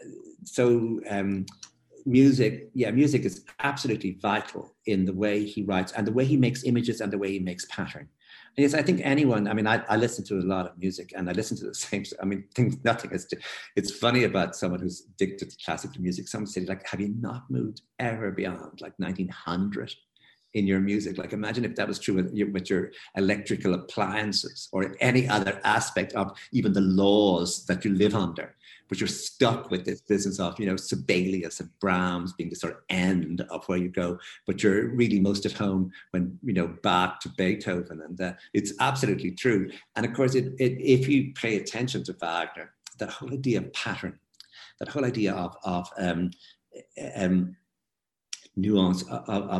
music is absolutely vital in the way he writes and the way he makes images and the way he makes pattern. And yes, I think anyone, I listen to a lot of music and I listen to the same, it's funny about someone who's addicted to classical music. Someone said, have you not moved ever beyond 1900 in your music? Imagine if that was true with your electrical appliances or any other aspect of even the laws that you live under. But you're stuck with this business of, Sibelius and Brahms being the sort of end of where you go. But you're really most at home when, Bach to Beethoven. And it's absolutely true. And of course, if you pay attention to Wagner, that whole idea of pattern, that whole idea of nuance, of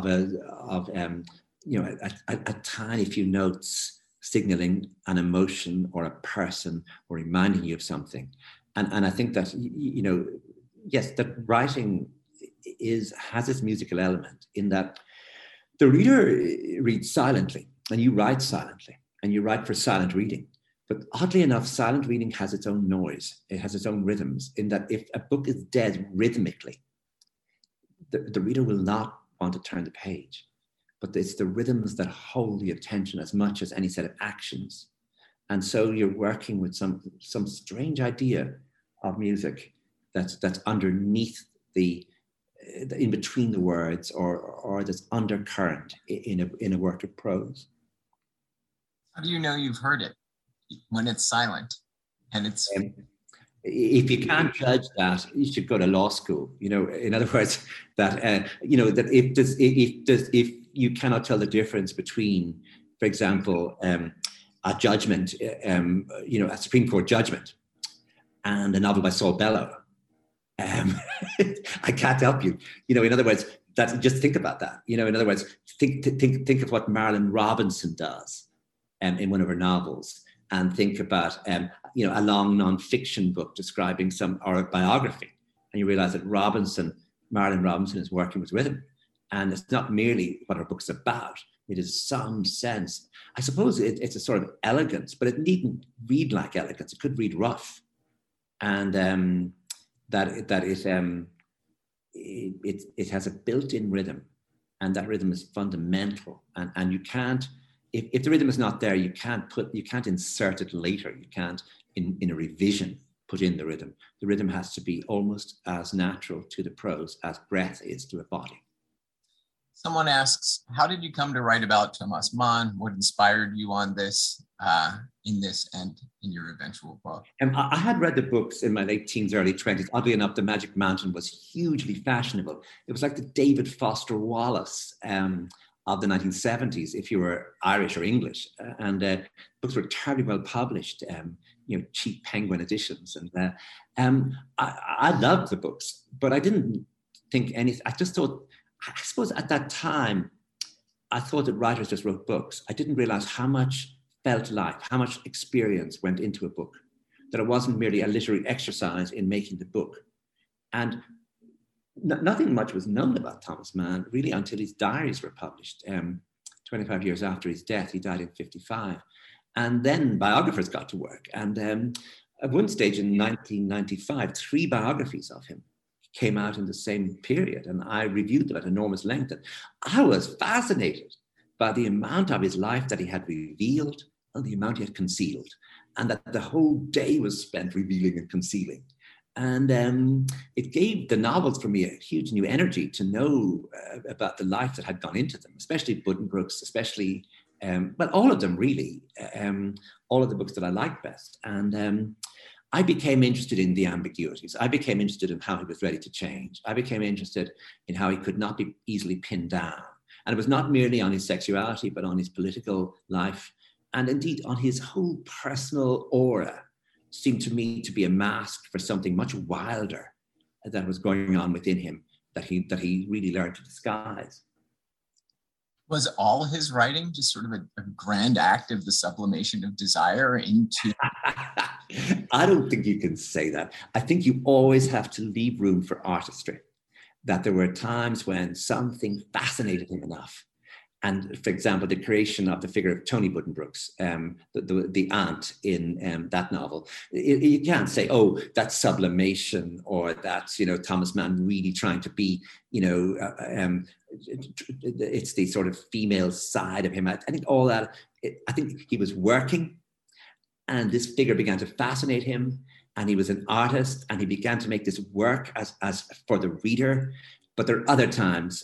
a tiny few notes signaling an emotion or a person or reminding you of something. And I think that, yes, that writing has this musical element in that the reader reads silently and you write silently and you write for silent reading. But oddly enough, silent reading has its own noise. It has its own rhythms, in that if a book is dead rhythmically, the reader will not want to turn the page. But it's the rhythms that hold the attention as much as any set of actions. And so you're working with some strange idea of music that's underneath the in between the words, or this undercurrent in a work of prose. How do you know you've heard it when it's silent and it's? If you can't judge that, you should go to law school. In other words, that that if you cannot tell the difference between, for example, a judgment, a Supreme Court judgment, and a novel by Saul Bellow, I can't help you. In other words, just think about that. In other words, think of what Marilynne Robinson does in one of her novels, and think about a long non-fiction book describing or a biography, and you realize that Marilynne Robinson is working with rhythm, and it's not merely what her book's about, It is some sense. I suppose it's a sort of elegance, but it needn't read like elegance. It could read rough, and it has a built-in rhythm, and that rhythm is fundamental. And you can't, if the rhythm is not there, you can't insert it later. You can't in a revision put in the rhythm. The rhythm has to be almost as natural to the prose as breath is to a body. Someone asks, how did you come to write about Thomas Mann? What inspired you on this, in this and in your eventual book? I had read the books in my late teens, early 20s. Oddly enough, The Magic Mountain was hugely fashionable. It was like the David Foster Wallace of the 1970s, if you were Irish or English. Books were terribly well published, cheap Penguin editions. And I loved the books, but I didn't think anything. I just thought, I suppose at that time, I thought that writers just wrote books. I didn't realize how much felt life, how much experience went into a book, that it wasn't merely a literary exercise in making the book. And nothing much was known about Thomas Mann really until his diaries were published. 25 years after his death, he died in 1955. And then biographers got to work. And at one stage in 1995, 3 biographies of him came out in the same period, and I reviewed them at enormous length. And I was fascinated by the amount of his life that he had revealed and the amount he had concealed, and that the whole day was spent revealing and concealing. And it gave the novels for me a huge new energy to know about the life that had gone into them, especially Buddenbrooks, especially, all of them really, all of the books that I liked best. And I became interested in the ambiguities. I became interested in how he was ready to change. I became interested in how he could not be easily pinned down. And it was not merely on his sexuality, but on his political life, and indeed on his whole personal aura seemed to me to be a mask for something much wilder that was going on within him that he really learned to disguise. Was all his writing just sort of a grand act of the sublimation of desire into... I don't think you can say that. I think you always have to leave room for artistry, that there were times when something fascinated him enough. And for example, the creation of the figure of Tony Buddenbrooks, the aunt in that novel, you can't say, oh, that's sublimation, or that's, Thomas Mann really trying to be, it's the sort of female side of him. I think all that, I think he was working, and this figure began to fascinate him, and he was an artist, and he began to make this work as for the reader. But there are other times,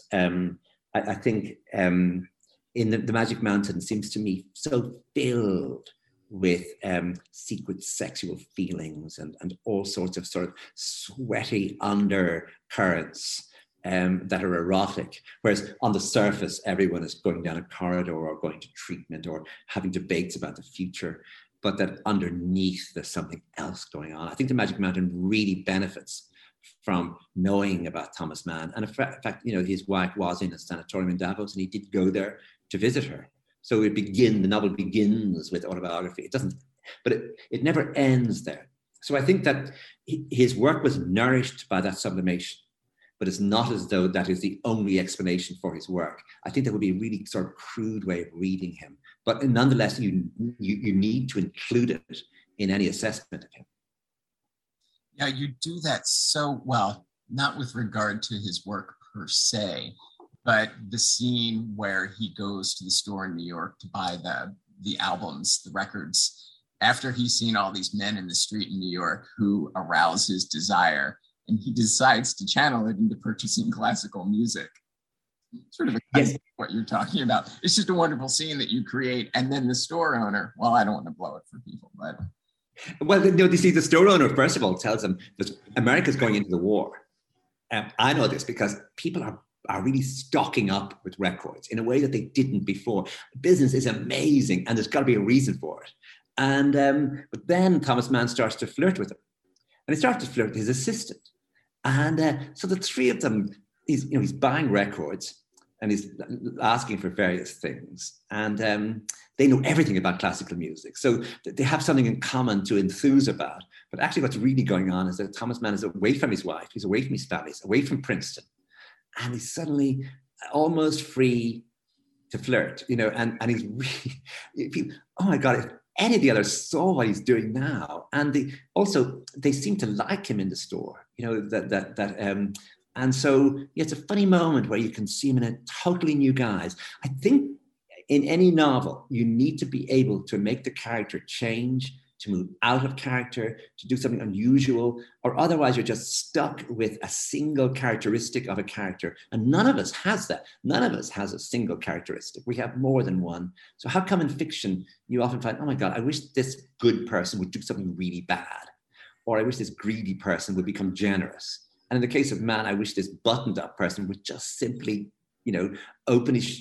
I think in the Magic Mountain seems to me so filled with secret sexual feelings and all sorts of sort of sweaty undercurrents that are erotic, whereas on the surface, everyone is going down a corridor or going to treatment or having debates about the future, but that underneath there's something else going on. I think the Magic Mountain really benefits from knowing about Thomas Mann. And in fact, his wife was in a sanatorium in Davos, and he did go there to visit her. So the novel begins with autobiography. It doesn't, but it never ends there. So I think that his work was nourished by that sublimation, but it's not as though that is the only explanation for his work. I think that would be a really sort of crude way of reading him. But nonetheless, you need to include it in any assessment of him. Yeah, you do that so well, not with regard to his work per se, but the scene where he goes to the store in New York to buy the albums, the records, after he's seen all these men in the street in New York who arouse his desire, and he decides to channel it into purchasing classical music. Sort of what you're talking about. It's just a wonderful scene that you create, and then the store owner, well, I don't want to blow it for people, but... Well, you see, the store owner, first of all, tells them that America's going into the war. I know this because people are really stocking up with records in a way that they didn't before. Business is amazing, and there's got to be a reason for it. And but then Thomas Mann starts to flirt with him, and he starts to flirt with his assistant. And so the three of them, he's buying records, and he's asking for various things. And they know everything about classical music. So they have something in common to enthuse about. But actually what's really going on is that Thomas Mann is away from his wife. He's away from his family. He's away from Princeton. And he's suddenly almost free to flirt, you know, and he's really, oh my God, if any of the others saw what he's doing now, and they seem to like him in the store, you know, and so it's a funny moment where you can see him in a totally new guise. I think in any novel, you need to be able to make the character change, to move out of character, to do something unusual, or otherwise you're just stuck with a single characteristic of a character. And none of us has that. None of us has a single characteristic. We have more than one. So how come in fiction, you often find, oh my God, I wish this good person would do something really bad, or I wish this greedy person would become generous. And in the case of Man, I wish this buttoned up person would just simply, you know, open his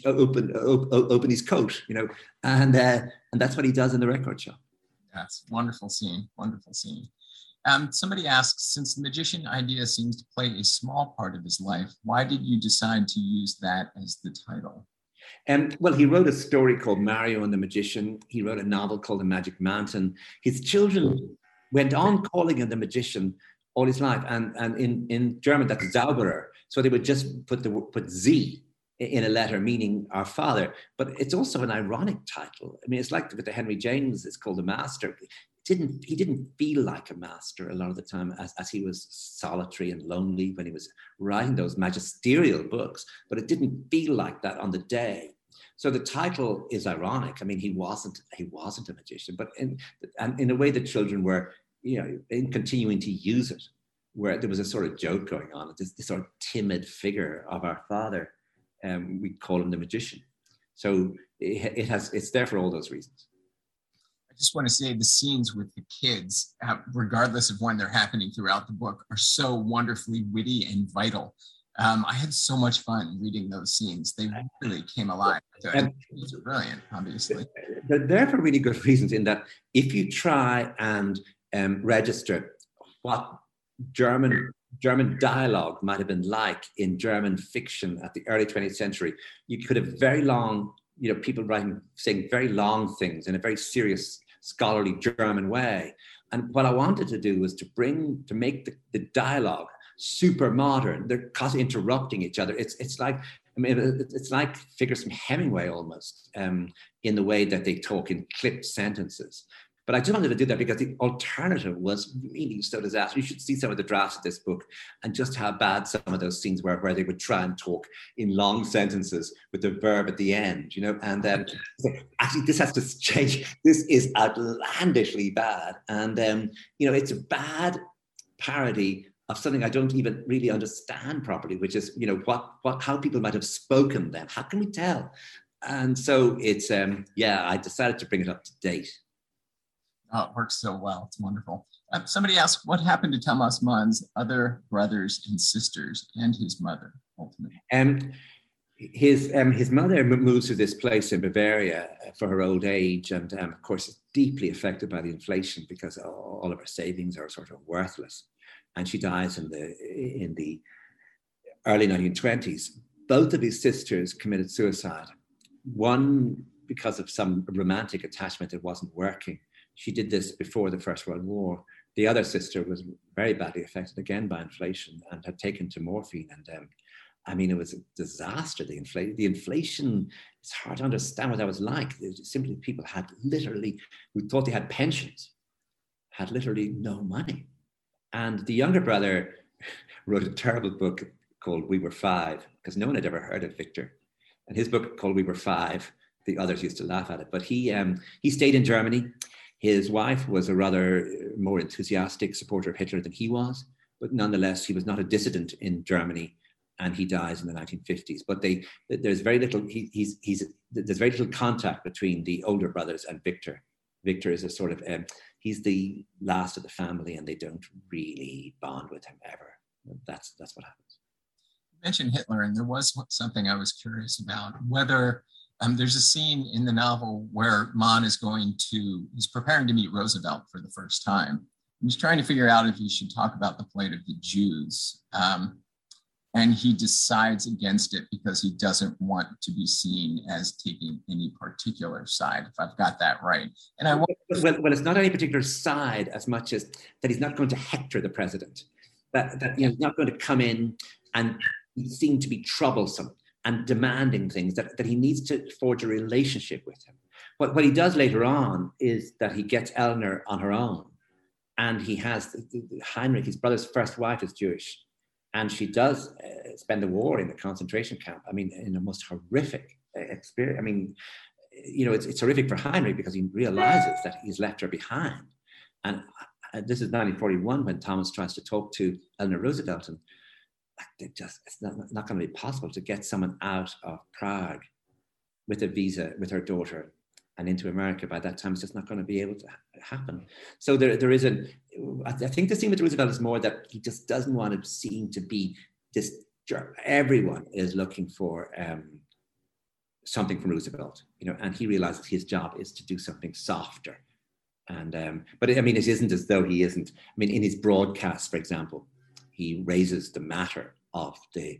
coat, you know, and that's what he does in the record shop. That's wonderful scene. Wonderful scene. Somebody asks, since the magician idea seems to play a small part of his life, why did you decide to use that as the title? Well, he wrote a story called Mario and the Magician. He wrote a novel called The Magic Mountain. His children went on calling him the magician all his life, and in German that's Zauberer. So they would just put Z in a letter meaning our father, but it's also an ironic title. I mean, it's like with the Henry James, it's called The Master. He didn't feel like a master a lot of the time, as he was solitary and lonely when he was writing those magisterial books, but it didn't feel like that on the day. So the title is ironic. I mean, he wasn't a magician, but in a way the children were, you know, in continuing to use it, where there was a sort of joke going on, this sort of timid figure of our father. We call him the magician. So it's there for all those reasons. I just want to say the scenes with the kids, regardless of when they're happening throughout the book, are so wonderfully witty and vital. I had so much fun reading those scenes. They really came alive. It's brilliant, obviously. They're there for really good reasons, in that if you try and register what German dialogue might have been like in German fiction at the early 20th century, you could have very long, you know, people saying very long things in a very serious, scholarly German way. And what I wanted to do was to make the dialogue super modern. They're constantly interrupting each other. It's like, I mean, it's like figures from Hemingway almost, in the way that they talk in clipped sentences. But I just wanted to do that because the alternative was really so disastrous. You should see some of the drafts of this book and just how bad some of those scenes were, where they would try and talk in long sentences with the verb at the end, you know, and then actually this has to change. This is outlandishly bad. And, you know, it's a bad parody of something I don't even really understand properly, which is, you know, how people might have spoken then. How can we tell? And so it's, I decided to bring it up to date. Oh, it works so well. It's wonderful. Somebody asked, what happened to Thomas Mann's other brothers and sisters and his mother, ultimately? His mother moves to this place in Bavaria for her old age, and of course, is deeply affected by the inflation because all of her savings are sort of worthless. And she dies in the early 1920s. Both of his sisters committed suicide. One because of some romantic attachment that wasn't working. She did this before the First World War. The other sister was very badly affected again by inflation and had taken to morphine. And I mean, it was a disaster, the inflation. It's hard to understand what that was like. Simply people had literally, who thought they had pensions, had literally no money. And the younger brother wrote a terrible book called We Were Five, because no one had ever heard of Victor. And his book called We Were Five, the others used to laugh at it. But he stayed in Germany. His wife was a rather more enthusiastic supporter of Hitler than he was, but nonetheless, he was not a dissident in Germany, and he dies in the 1950s. But there's very little. There's very little contact between the older brothers and Victor. Victor is a sort of he's the last of the family, and they don't really bond with him ever. That's what happens. You mentioned Hitler, and there was something I was curious about, whether. There's a scene in the novel where Mann he's preparing to meet Roosevelt for the first time. He's trying to figure out if he should talk about the plight of the Jews. And he decides against it because he doesn't want to be seen as taking any particular side, if I've got that right. And well, it's not any particular side as much as that he's not going to hector the president, that he's not going to come in and seem to be troublesome. and demanding things, that he needs to forge a relationship with him. What he does later on is that he gets Eleanor on her own, and he has Heinrich, his brother's first wife, is Jewish, and she does spend the war in the concentration camp. I mean, in a most horrific experience. I mean, you know, it's horrific for Heinrich because he realizes that he's left her behind. And this is 1941 when Thomas tries to talk to Eleanor Roosevelt, and it's not going to be possible to get someone out of Prague with a visa with her daughter and into America. By that time, it's just not going to be able to happen. So there is I think the scene with Roosevelt is more that he just doesn't want to seem to be this jerk. Everyone is looking for something from Roosevelt, you know, and he realizes his job is to do something softer. And but I mean, it isn't as though he isn't. I mean, in his broadcast, for example, he raises the matter of the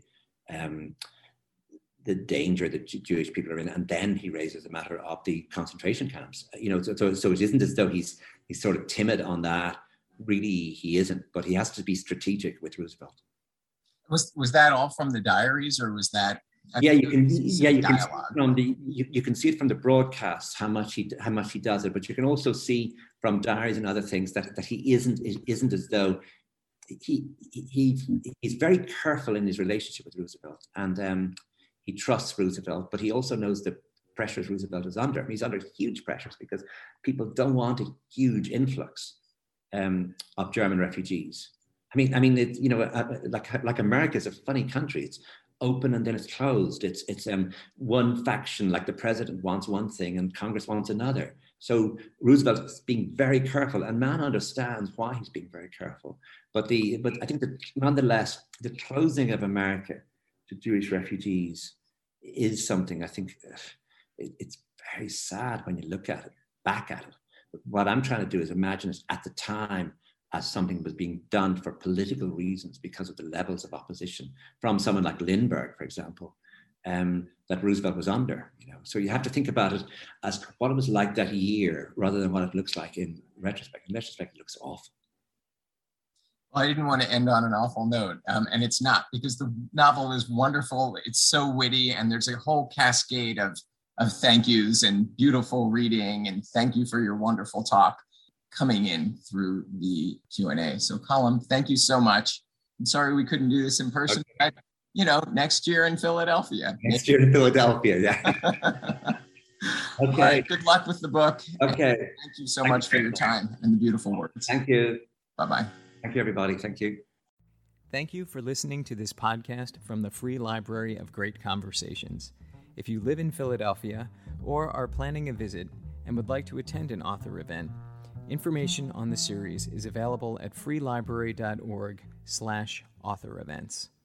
danger that Jewish people are in, and then he raises the matter of the concentration camps. You know, so it isn't as though he's sort of timid on that. Really, he isn't, but he has to be strategic with Roosevelt. Was that all from the diaries, or was that? You can see it from the broadcast how much he does it, but you can also see from diaries and other things that he isn't as though he's very careful in his relationship with Roosevelt, and he trusts Roosevelt, but he also knows the pressures Roosevelt is under. I mean, he's under huge pressures because people don't want a huge influx of German refugees. I mean, it, you know, like America is a funny country. It's open and then it's closed. It's one faction, like the president wants one thing and Congress wants another. So Roosevelt is being very careful, and Mann understands why he's being very careful. But I think that nonetheless, the closing of America to Jewish refugees is something, I think, it's very sad when you look at it, back at it. But what I'm trying to do is imagine it at the time as something was being done for political reasons because of the levels of opposition from someone like Lindbergh, for example, that Roosevelt was under. You know, so you have to think about it as what it was like that year rather than what it looks like in retrospect. In retrospect, it looks awful. Well, I didn't want to end on an awful note, and it's not, because the novel is wonderful. It's so witty, and there's a whole cascade of thank yous and beautiful reading, and thank you for your wonderful talk coming in through the Q&A. So Colm, thank you so much. I'm sorry we couldn't do this in person, but, you know, next year in Philadelphia. Next year in Philadelphia, yeah. Okay. All right, good luck with the book. Okay. Thank you so much for your time and the beautiful words. Thank you. Bye-bye. Thank you, everybody. Thank you. Thank you for listening to this podcast from the Free Library of Great Conversations. If you live in Philadelphia or are planning a visit and would like to attend an author event, information on the series is available at freelibrary.org/author events.